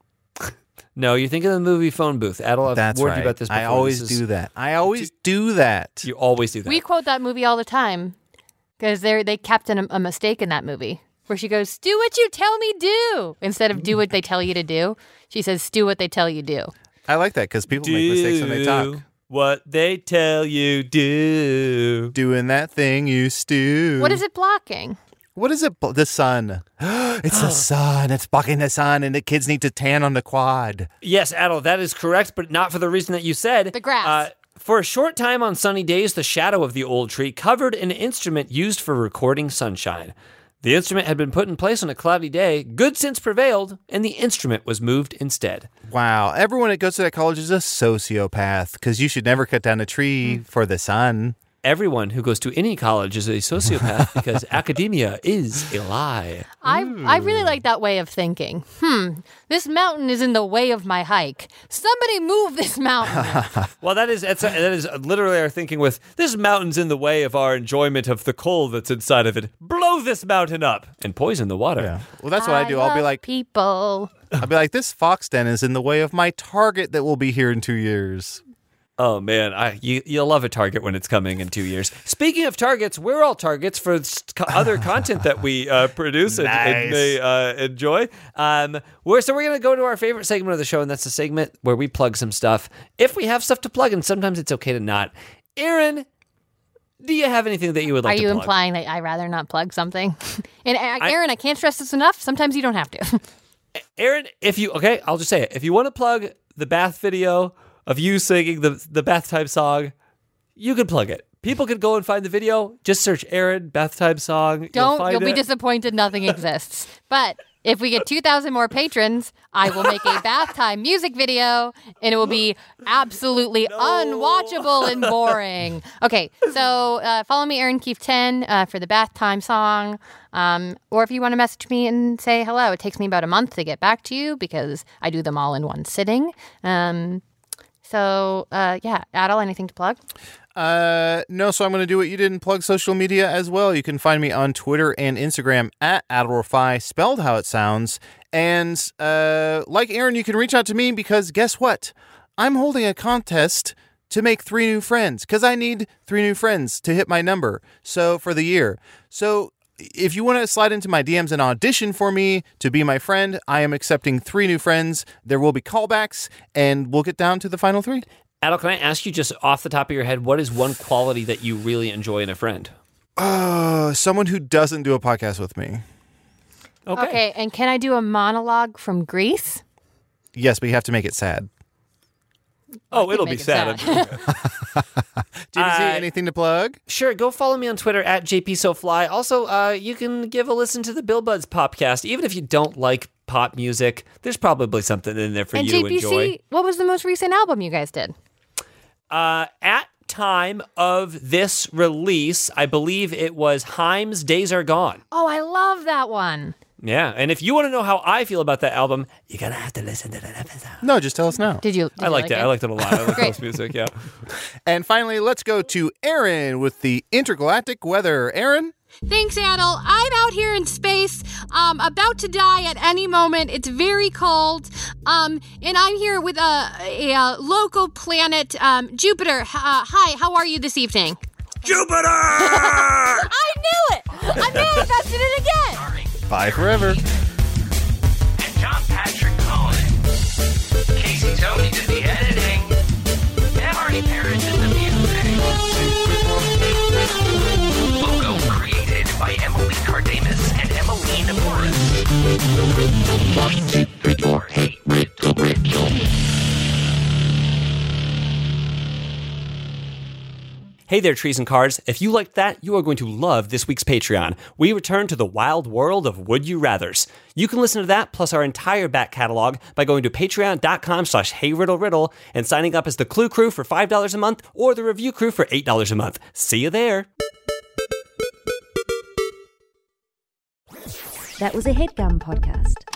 No, you're thinking of the movie Phone Booth. Adel, I've That's warned right. you about this before. I always This is- do that. I always do that. You always do that. We quote that movie all the time because they they kept in a, a mistake in that movie where she goes, "Do what you tell me do," instead of "do what they tell you to do." She says, "Do what they tell you do." I like that because people make mistakes when they talk. What they tell you do. Doing that thing you stew. What is it blocking? What is it? bl- The sun. It's the sun. It's blocking the sun, and the kids need to tan on the quad. Yes, Adel, that is correct, but not for the reason that you said. The grass. Uh, for a short time on sunny days, the shadow of the old tree covered an instrument used for recording sunshine. The instrument had been put in place on a cloudy day. Good sense prevailed, and the instrument was moved instead. Wow. Everyone that goes to that college is a sociopath because you should never cut down a tree for the sun. Everyone who goes to any college is a sociopath because academia is a lie. I I really like that way of thinking. Hmm, this mountain is in the way of my hike. Somebody move this mountain. Well, that is that's, that is literally our thinking with this mountain's in the way of our enjoyment of the coal that's inside of it. Blow this mountain up and poison the water. Yeah. Well, that's what I do. I'll be love like, people. I'll be like, this fox den is in the way of my target that will be here in two years. Oh man, I you you'll love a Target when it's coming in two years. Speaking of Targets, we're all Targets for s- co- other content that we uh, produce and, and Nice. may uh, enjoy. Um, we're so we're gonna go to our favorite segment of the show, and that's the segment where we plug some stuff. If we have stuff to plug, and sometimes it's okay to not. Aaron, do you have anything that you would like Are to you plug? implying that I rather not plug something? And uh, Aaron, I can't stress this enough. Sometimes you don't have to. Aaron, if you okay, I'll just say it. If you want to plug the bath video of you singing the the bath time song, you can plug it. People can go and find the video. Just search Aaron bath time song. You'll, Don't. find You'll be it. disappointed. Nothing exists. But if we get two thousand more patrons, I will make a bath time music video, and it will be absolutely unwatchable and boring. Okay, so uh, follow me, Aaron Keefe ten, uh, for the bath time song. Um, or if you want to message me and say hello, it takes me about a month to get back to you because I do them all in one sitting. Um, so uh, yeah, Adel, anything to plug? Uh, no, so I'm going to do what you did and plug social media as well. You can find me on Twitter and Instagram at Adelrafai, spelled how it sounds. And uh, like Aaron, you can reach out to me because guess what? I'm holding a contest to make three new friends because I need three new friends to hit my number. So for the year. So if you want to slide into my D Ms and audition for me to be my friend, I am accepting three new friends. There will be callbacks and we'll get down to the final three. Adel, can I ask you just off the top of your head, what is one quality that you really enjoy in a friend? Uh, someone who doesn't do a podcast with me. Okay. Okay, and can I do a monologue from Greece? Yes, but you have to make it sad. Oh, I it'll can be make it sad. J P C, Uh, anything to plug? Sure, go follow me on Twitter at JPSoFly. Also, uh, you can give a listen to the Bill Buds Popcast. Even if you don't like pop music, there's probably something in there for And you J to P C, enjoy. what was the most recent album you guys did? Uh, at time of this release, I believe it was Haim's Days Are Gone. Oh, I love that one. Yeah, and if you want to know how I feel about that album, you're going to have to listen to that episode. No, just tell us now. Did you? Did I you liked like it. I liked it a lot. I like Great. house music, yeah. And finally, let's go to Aaron with the intergalactic weather. Aaron? Thanks, Adel. I'm out here in space, um, about to die at any moment. It's very cold, um, and I'm here with a, a, a local planet, um, Jupiter. Uh, hi, how are you this evening? Jupiter! I knew it! I manifested it again! Bye forever. And John Patrick Cohen. Casey Tony did the editing. And Marty Parrish did the music. Logo created by Emily Cardamus and Emmeline Morris. One, two, three, four, hey, Riddle, Riddle. Hey there, trees and cards. If you liked that, you are going to love this week's Patreon. We return to the wild world of Would You Rathers. You can listen to that plus our entire back catalog by going to patreon.com slash heyriddleriddle and signing up as the Clue Crew for five dollars a month or the Review Crew for eight dollars a month. See you there. That was a HeadGum podcast.